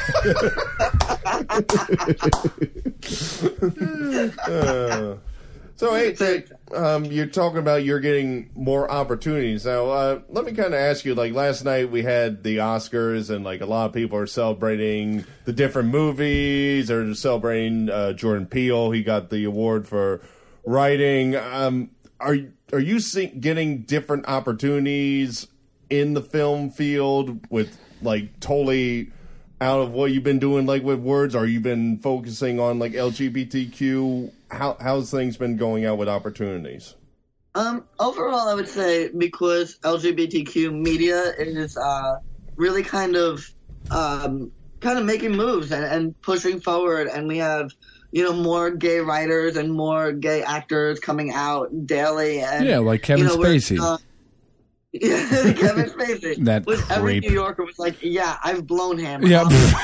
So, AJ, you're talking about you're getting more opportunities. Now, let me kind of ask you, last night we had the Oscars, and, a lot of people are celebrating the different movies. They're celebrating Jordan Peele. He got the award for writing. Are you getting different opportunities in the film field with totally out of what you've been doing with words? Or you been focusing on LGBTQ? How's things been going out with opportunities? Overall, I would say because LGBTQ media is really kind of making moves and pushing forward, and we have more gay writers and more gay actors coming out daily. And, like Kevin Spacey. Kevin Spacey. That which creep. Every New Yorker was like, yeah, I've blown him. Yeah.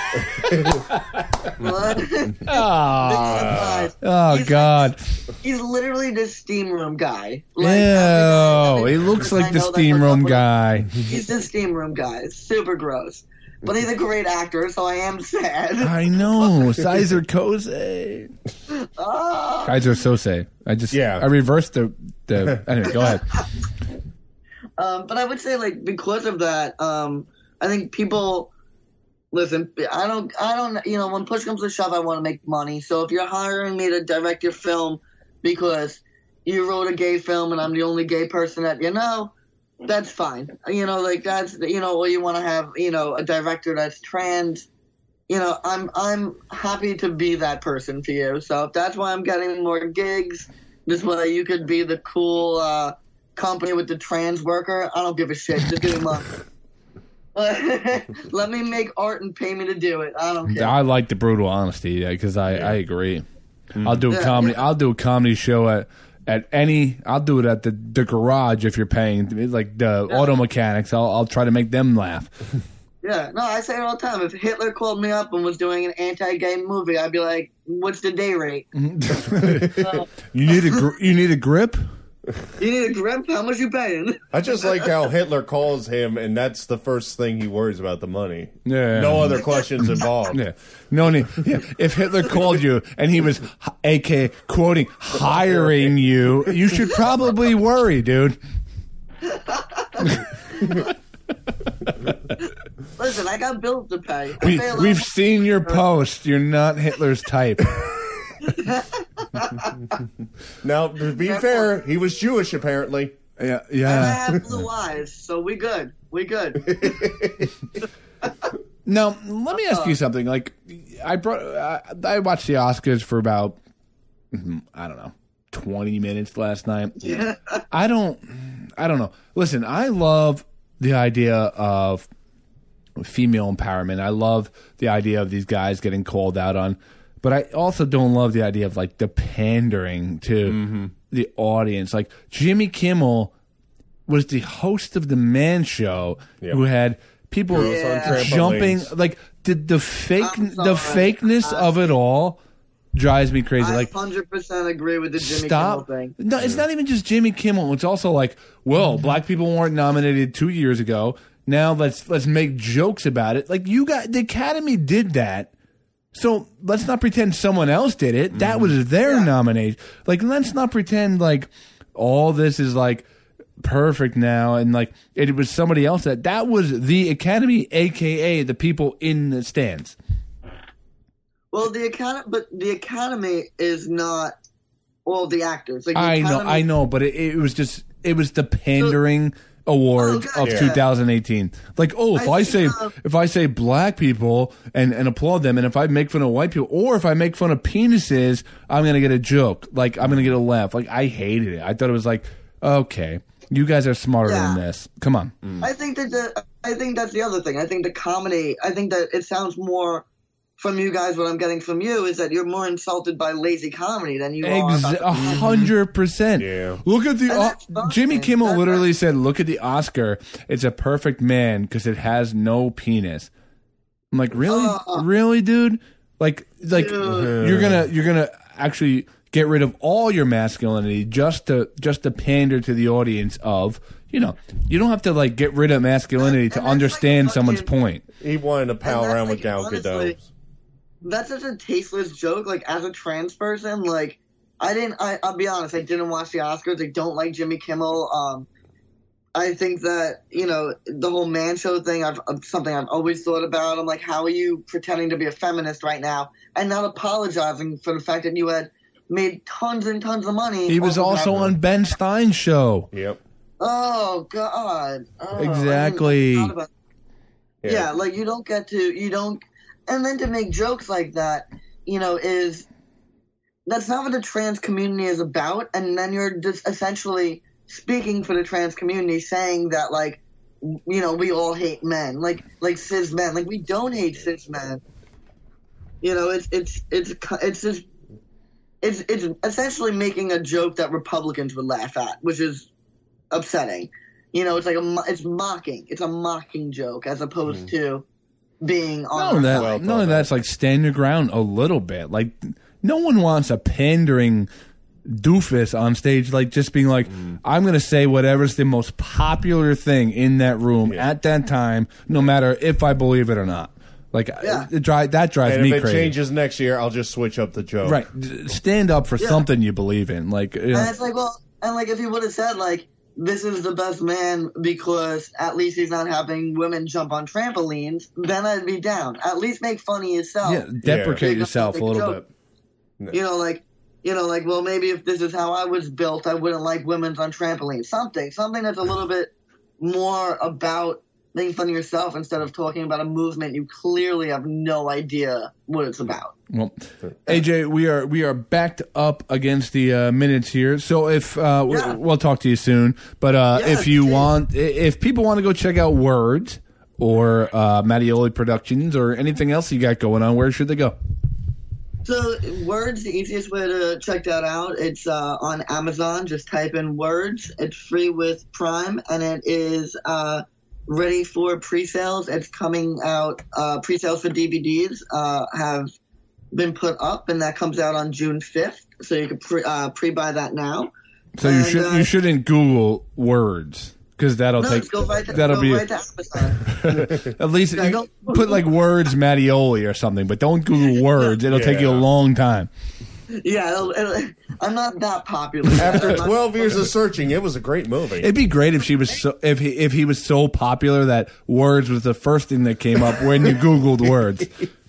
God. He's literally the steam room guy. He looks like the steam room guy. He's the steam room guy. Super gross. But he's a great actor, so I am sad. I know. Kaiser Sose. Kaiser Sose. I reversed the anyway, go ahead. But I would say, because of that, I think people listen. I don't. When push comes to shove, I want to make money. So if you're hiring me to direct your film because you wrote a gay film and I'm the only gay person that you know, that's fine. That's or you want to have a director that's trans. I'm happy to be that person for you. So if that's why I'm getting more gigs, this way you could be the cool company with the trans worker. I don't give a shit. Just give me money. Let me make art and pay me to do it. I don't care. I like the brutal honesty because I agree. I'll do a comedy. Yeah. I'll do a comedy show at any. I'll do it at the garage if you're paying, like the auto mechanics. I'll try to make them laugh. Yeah, no, I say it all the time. If Hitler called me up and was doing an anti-gay movie, I'd be like, "What's the day rate?" You need a grip. You need a grip? How much you paying? I just like how Hitler calls him, and that's the first thing he worries about, the money. Yeah. No other questions involved. Yeah. No need. Yeah. If Hitler called you and he was, a.k.a. quoting, hiring you, you should probably worry, dude. Listen, I got bills to pay. We've seen your post. You're not Hitler's type. Now, to be fair, he was Jewish, apparently. Yeah. And I have blue eyes, so we good. We good. Now, let me ask you something. Like, I watched the Oscars for about, I don't know, 20 minutes last night. Yeah. I don't know. Listen, I love the idea of female empowerment. I love the idea of these guys getting called out on. But I also don't love the idea of, like, the pandering to the audience. Like, Jimmy Kimmel was the host of the Man Show who had people jumping. Like, the fakeness of it all drives me crazy. I like 100% agree with the Jimmy Kimmel thing. No, it's not even just Jimmy Kimmel. It's also like, well, black people weren't nominated 2 years ago. Now let's make jokes about it. Like, the Academy did that. So let's not pretend someone else did it. That was their nomination. Like, let's not pretend like all this is like perfect now and like it was somebody else that was the Academy, aka the people in the stands. Well, the Academy is not all the actors. Like, I know, but it was the pandering awards of 2018. Like, if I say black people and applaud them, and if I make fun of white people, or if I make fun of penises, I'm gonna get a joke. Like, I'm gonna get a laugh. Like, I hated it. I thought it was like, okay, you guys are smarter than this. Come on. I think that's the other thing. I think the comedy. I think that it sounds more from you guys. What I'm getting from you is that you're more insulted by lazy comedy than you are. 100%. Yeah. Look at the Jimmy Kimmel literally said, "Look at the Oscar. It's a perfect man because it has no penis." I'm like, really, really, dude? Like you're gonna actually get rid of all your masculinity just to pander to the audience of. You know, you don't have to like get rid of masculinity to understand someone's point. He wanted to pal around with Gal Gadot. That's such a tasteless joke. Like, as a trans person, like, I'll be honest, I didn't watch the Oscars. I don't like Jimmy Kimmel. I think that, you know, the whole Man Show thing, something I've always thought about. I'm like, how are you pretending to be a feminist right now and not apologizing for the fact that you had made tons and tons of money? He was also on Ben Stein's show. Yep. Oh, God. Oh, exactly. Yeah, like, you don't. And then to make jokes like that, you know, that's not what the trans community is about. And then you're just essentially speaking for the trans community, saying that, like, you know, we all hate men, like cis men. Like, we don't hate cis men. You know, it's essentially making a joke that Republicans would laugh at, which is upsetting. You know, it's like it's mocking. It's a mocking joke as opposed to being on. That's like stand your ground a little bit. Like, no one wants a pandering doofus on stage, like just being like, I'm going to say whatever's the most popular thing in that room at that time, no matter if I believe it or not. Like, that drives me crazy. And if it changes next year, I'll just switch up the joke. Right. Stand up for something you believe in. Like, and it's like, well, and like if he would have said, like, this is the best man because at least he's not having women jump on trampolines, then I'd be down. At least make fun of yourself. Yeah, deprecate yourself a little bit. You know, like, well, maybe if this is how I was built, I wouldn't like women's on trampolines. Something that's a little bit more about making fun of yourself instead of talking about a movement you clearly have no idea what it's about. Well, AJ, we are backed up against the minutes here, so if we'll talk to you soon. But if people want to go check out Words, or Mattioli Productions or anything else you got going on, where should they go? So Words, the easiest way to check that out. It's on Amazon. Just type in Words. It's free with Prime, and it is ready for pre-sales. It's coming out. Pre-sales for DVDs have been put up, and that comes out on June 5th. So you can pre-buy that now. So you shouldn't Google Words. Because that'll right to Amazon. At least put like Words Mattioli or something, but don't Google Words. It'll take you a long time. Yeah, I'm not that popular. After 12 years of searching, it was a great movie. It'd be great if she was if he was so popular that Words was the first thing that came up when you Googled Words.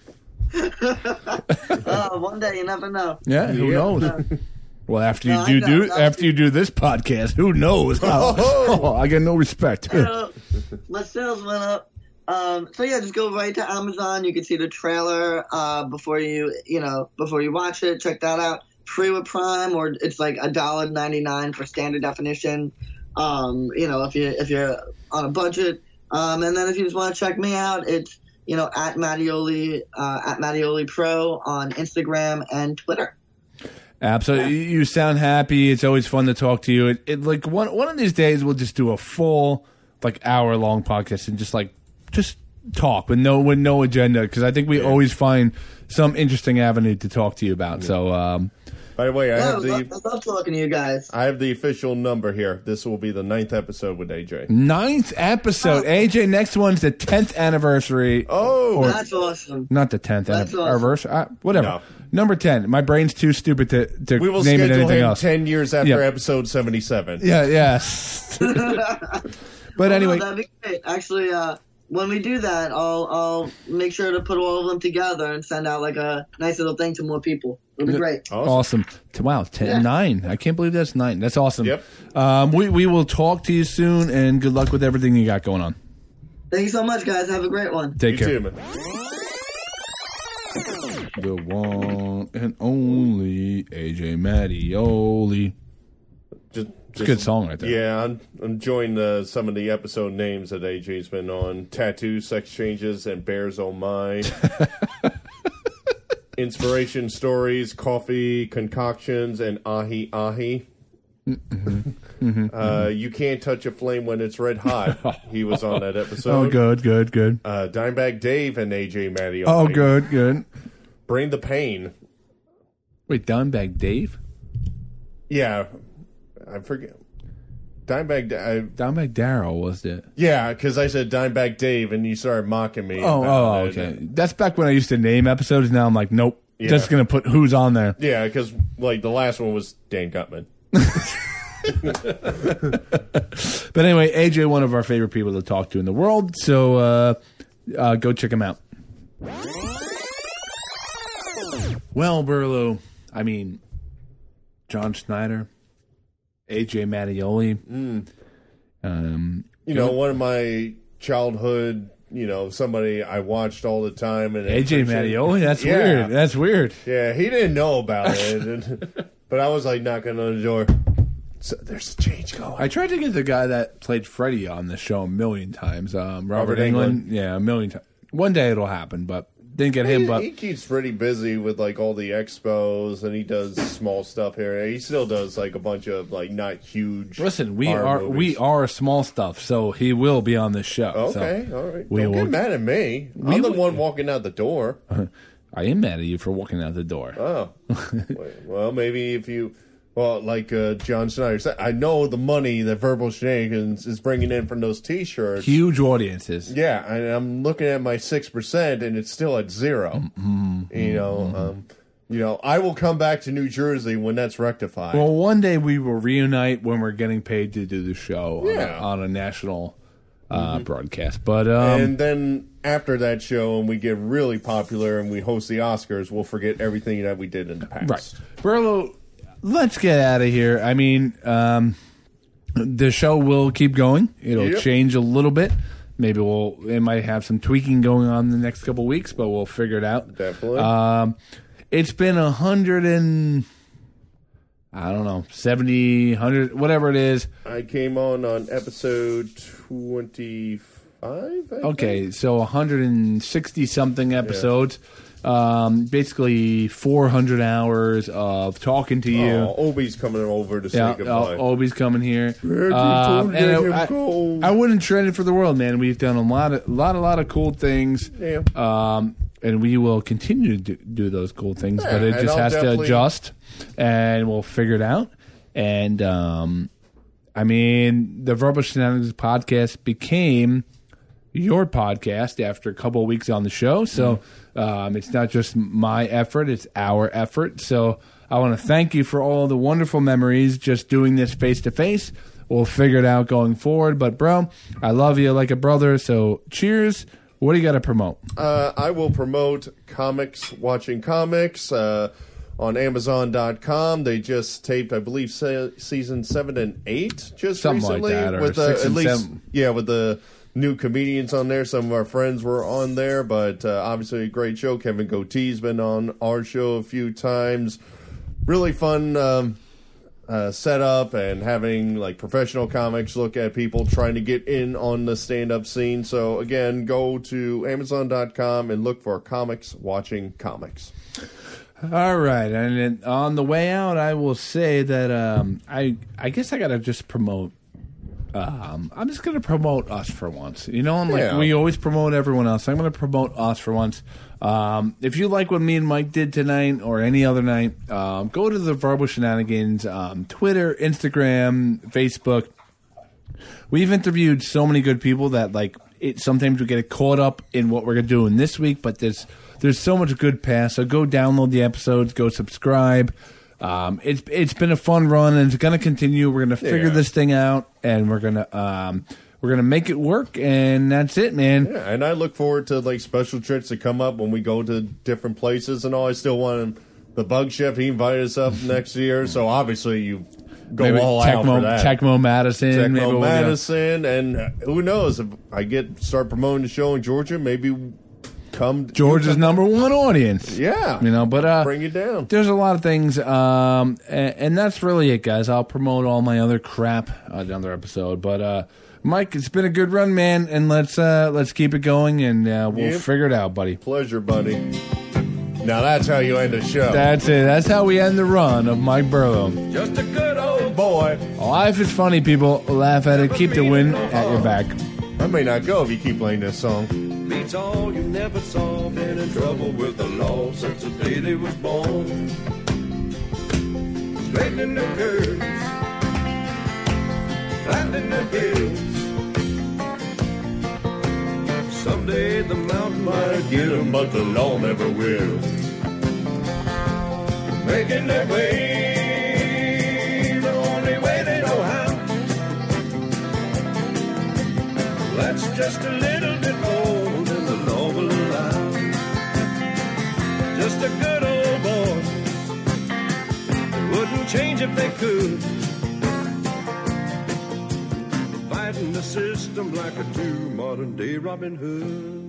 One day you never know. Yeah, who knows? Well, after you do this podcast, who knows? I got no respect. My sales went up. So yeah, just go right to Amazon. You can see the trailer before you watch it. Check that out. Free with Prime, or it's like $1.99 for standard definition. If you're on a budget. And then if you just want to check me out, it's at Mattioli Pro on Instagram and Twitter. Absolutely. You sound happy. It's always fun to talk to you. It like one of these days we'll just do a full hour-long podcast and just talk with no agenda, because I think we always find some interesting avenue to talk to you about. Yeah. So by the way, I love talking to you guys. I have the official number here. This will be the 9th episode with AJ. 9th episode. AJ, next one's the 10th anniversary. Oh, that's awesome. Not the 10th anniversary. Awesome. Whatever. No. Number 10. My brain's too stupid to we will name it anything him else. 10 years after episode 77. Yes. But anyway. That'd be great. Actually, when we do that, I'll make sure to put all of them together and send out like a nice little thing to more people. It'll be great. Awesome. Wow, 9. I can't believe that's 9. That's awesome. Yep. We will talk to you soon, and good luck with everything you got going on. Thank you so much, guys. Have a great one. Take care. You too, man. The one and only AJ Mattioli. It's a good song right there. Yeah, I'm enjoying some of the episode names that AJ's been on. Tattoo, Sex Changes, and Bears On Mine. Inspiration Stories, Coffee Concoctions, and Ahi Ahi. You Can't Touch a Flame When It's Red Hot. He was on that episode. Oh, good. Dimebag Dave and AJ Mattioli. Oh, good. Bring the Pain. Wait, Dimebag Dave? Yeah, I forget. Dimebag Darrell was it? Yeah, because I said Dimebag Dave and you started mocking me. Okay. That's back when I used to name episodes. Now I'm like, nope. Yeah. Just going to put who's on there. Yeah, because the last one was Dan Gutman. But anyway, AJ, one of our favorite people to talk to in the world. So go check him out. Well, Burlow, I mean, John Schneider, AJ Mattioli. One of my childhood, somebody I watched all the time. And AJ Mattioli? That's weird. That's weird. Yeah, he didn't know about it. But I was knocking on the door. So there's a change going. I tried to get the guy that played Freddy on the show a million times. Robert Englund. Yeah, a million times. One day it'll happen, but didn't get him. But he keeps pretty busy with all the expos, and he does small stuff here. He still does a bunch of not huge. Listen, we are small stuff, so he will be on this show. Okay, so all right. Don't get mad at me. I'm the one walking out the door. I am mad at you for walking out the door. Oh, well, maybe if you. Well, John Schneider said, I know the money that Verbal Shenanigans is bringing in from those T-shirts. Huge audiences. Yeah, and I'm looking at my 6%, and it's still at 0. I will come back to New Jersey when that's rectified. Well, one day we will reunite when we're getting paid to do the show on a national broadcast. But and then after that show, and we get really popular, and we host the Oscars, we'll forget everything that we did in the past. Right, Burlow. Let's get out of here. I mean, the show will keep going. It'll change a little bit. Maybe it might have some tweaking going on in the next couple of weeks, but we'll figure it out. Definitely. It's been 70, 100, whatever it is. I came on episode 25. Okay, so 160-something episodes. Basically 400 hours of talking to you. Obi's coming over to say goodbye. Obi's coming here. I wouldn't trade it for the world, man. We've done a lot of cool things. Yeah. And we will continue to do those cool things, but it just has to adjust, and we'll figure it out. And I mean, the Verbal Shenanigans podcast became your podcast after a couple of weeks on the show. So it's not just my effort, it's our effort. So I want to thank you for all the wonderful memories just doing this face-to-face. We'll figure it out going forward. But, bro, I love you like a brother. So cheers. What do you got to promote? I will promote comics, watching comics on Amazon.com. They just taped, I believe, season 7 and 8 just something recently. Like that, or with 6 and 7. Yeah, with the new comedians on there. Some of our friends were on there, but obviously a great show. Kevin Goatee's been on our show a few times. Really fun setup, and having like professional comics look at people trying to get in on the stand-up scene. So again, go to Amazon.com and look for Comics Watching Comics. All right, and then on the way out, I will say that I guess I got to just promote. I'm just going to promote us for once. You know, we always promote everyone else. I'm going to promote us for once. If you like what me and Mike did tonight or any other night, go to the Verbal Shenanigans, Twitter, Instagram, Facebook. We've interviewed so many good people that sometimes we get caught up in what we're doing this week, but there's so much good past. So go download the episodes, go subscribe. It's been a fun run, and it's going to continue. We're going to figure this thing out, and we're going to make it work, and that's it, man. Yeah, and I look forward to special trips that come up when we go to different places and all. I still want the Bug Chef. He invited us up next year, so obviously you go maybe all out for that. Tecmo Madison, and who knows if I start promoting the show in Georgia, maybe. Georgia's number one audience. Yeah. But bring it down. There's a lot of things, and that's really it, guys. I'll promote all my other crap on another episode. But Mike, it's been a good run, man, and let's keep it going, and we'll figure it out, buddy. Pleasure, buddy. Now that's how you end the show. That's it. That's how we end the run of Mike Burlow. Just a good old boy. Life is funny, people. Laugh at it. Keep the wind at your back. I may not go if you keep playing this song. Beats all you never saw. Been in trouble with the law since the day they was born. Straightening the curves, flattening the hills. Someday the mountain might get them, but the law never will. Making their way the only way they know how. That's just a little bit more than the law will allow. Just a good old boy. They wouldn't change if they could. Fighting the system like a true modern day Robin Hood.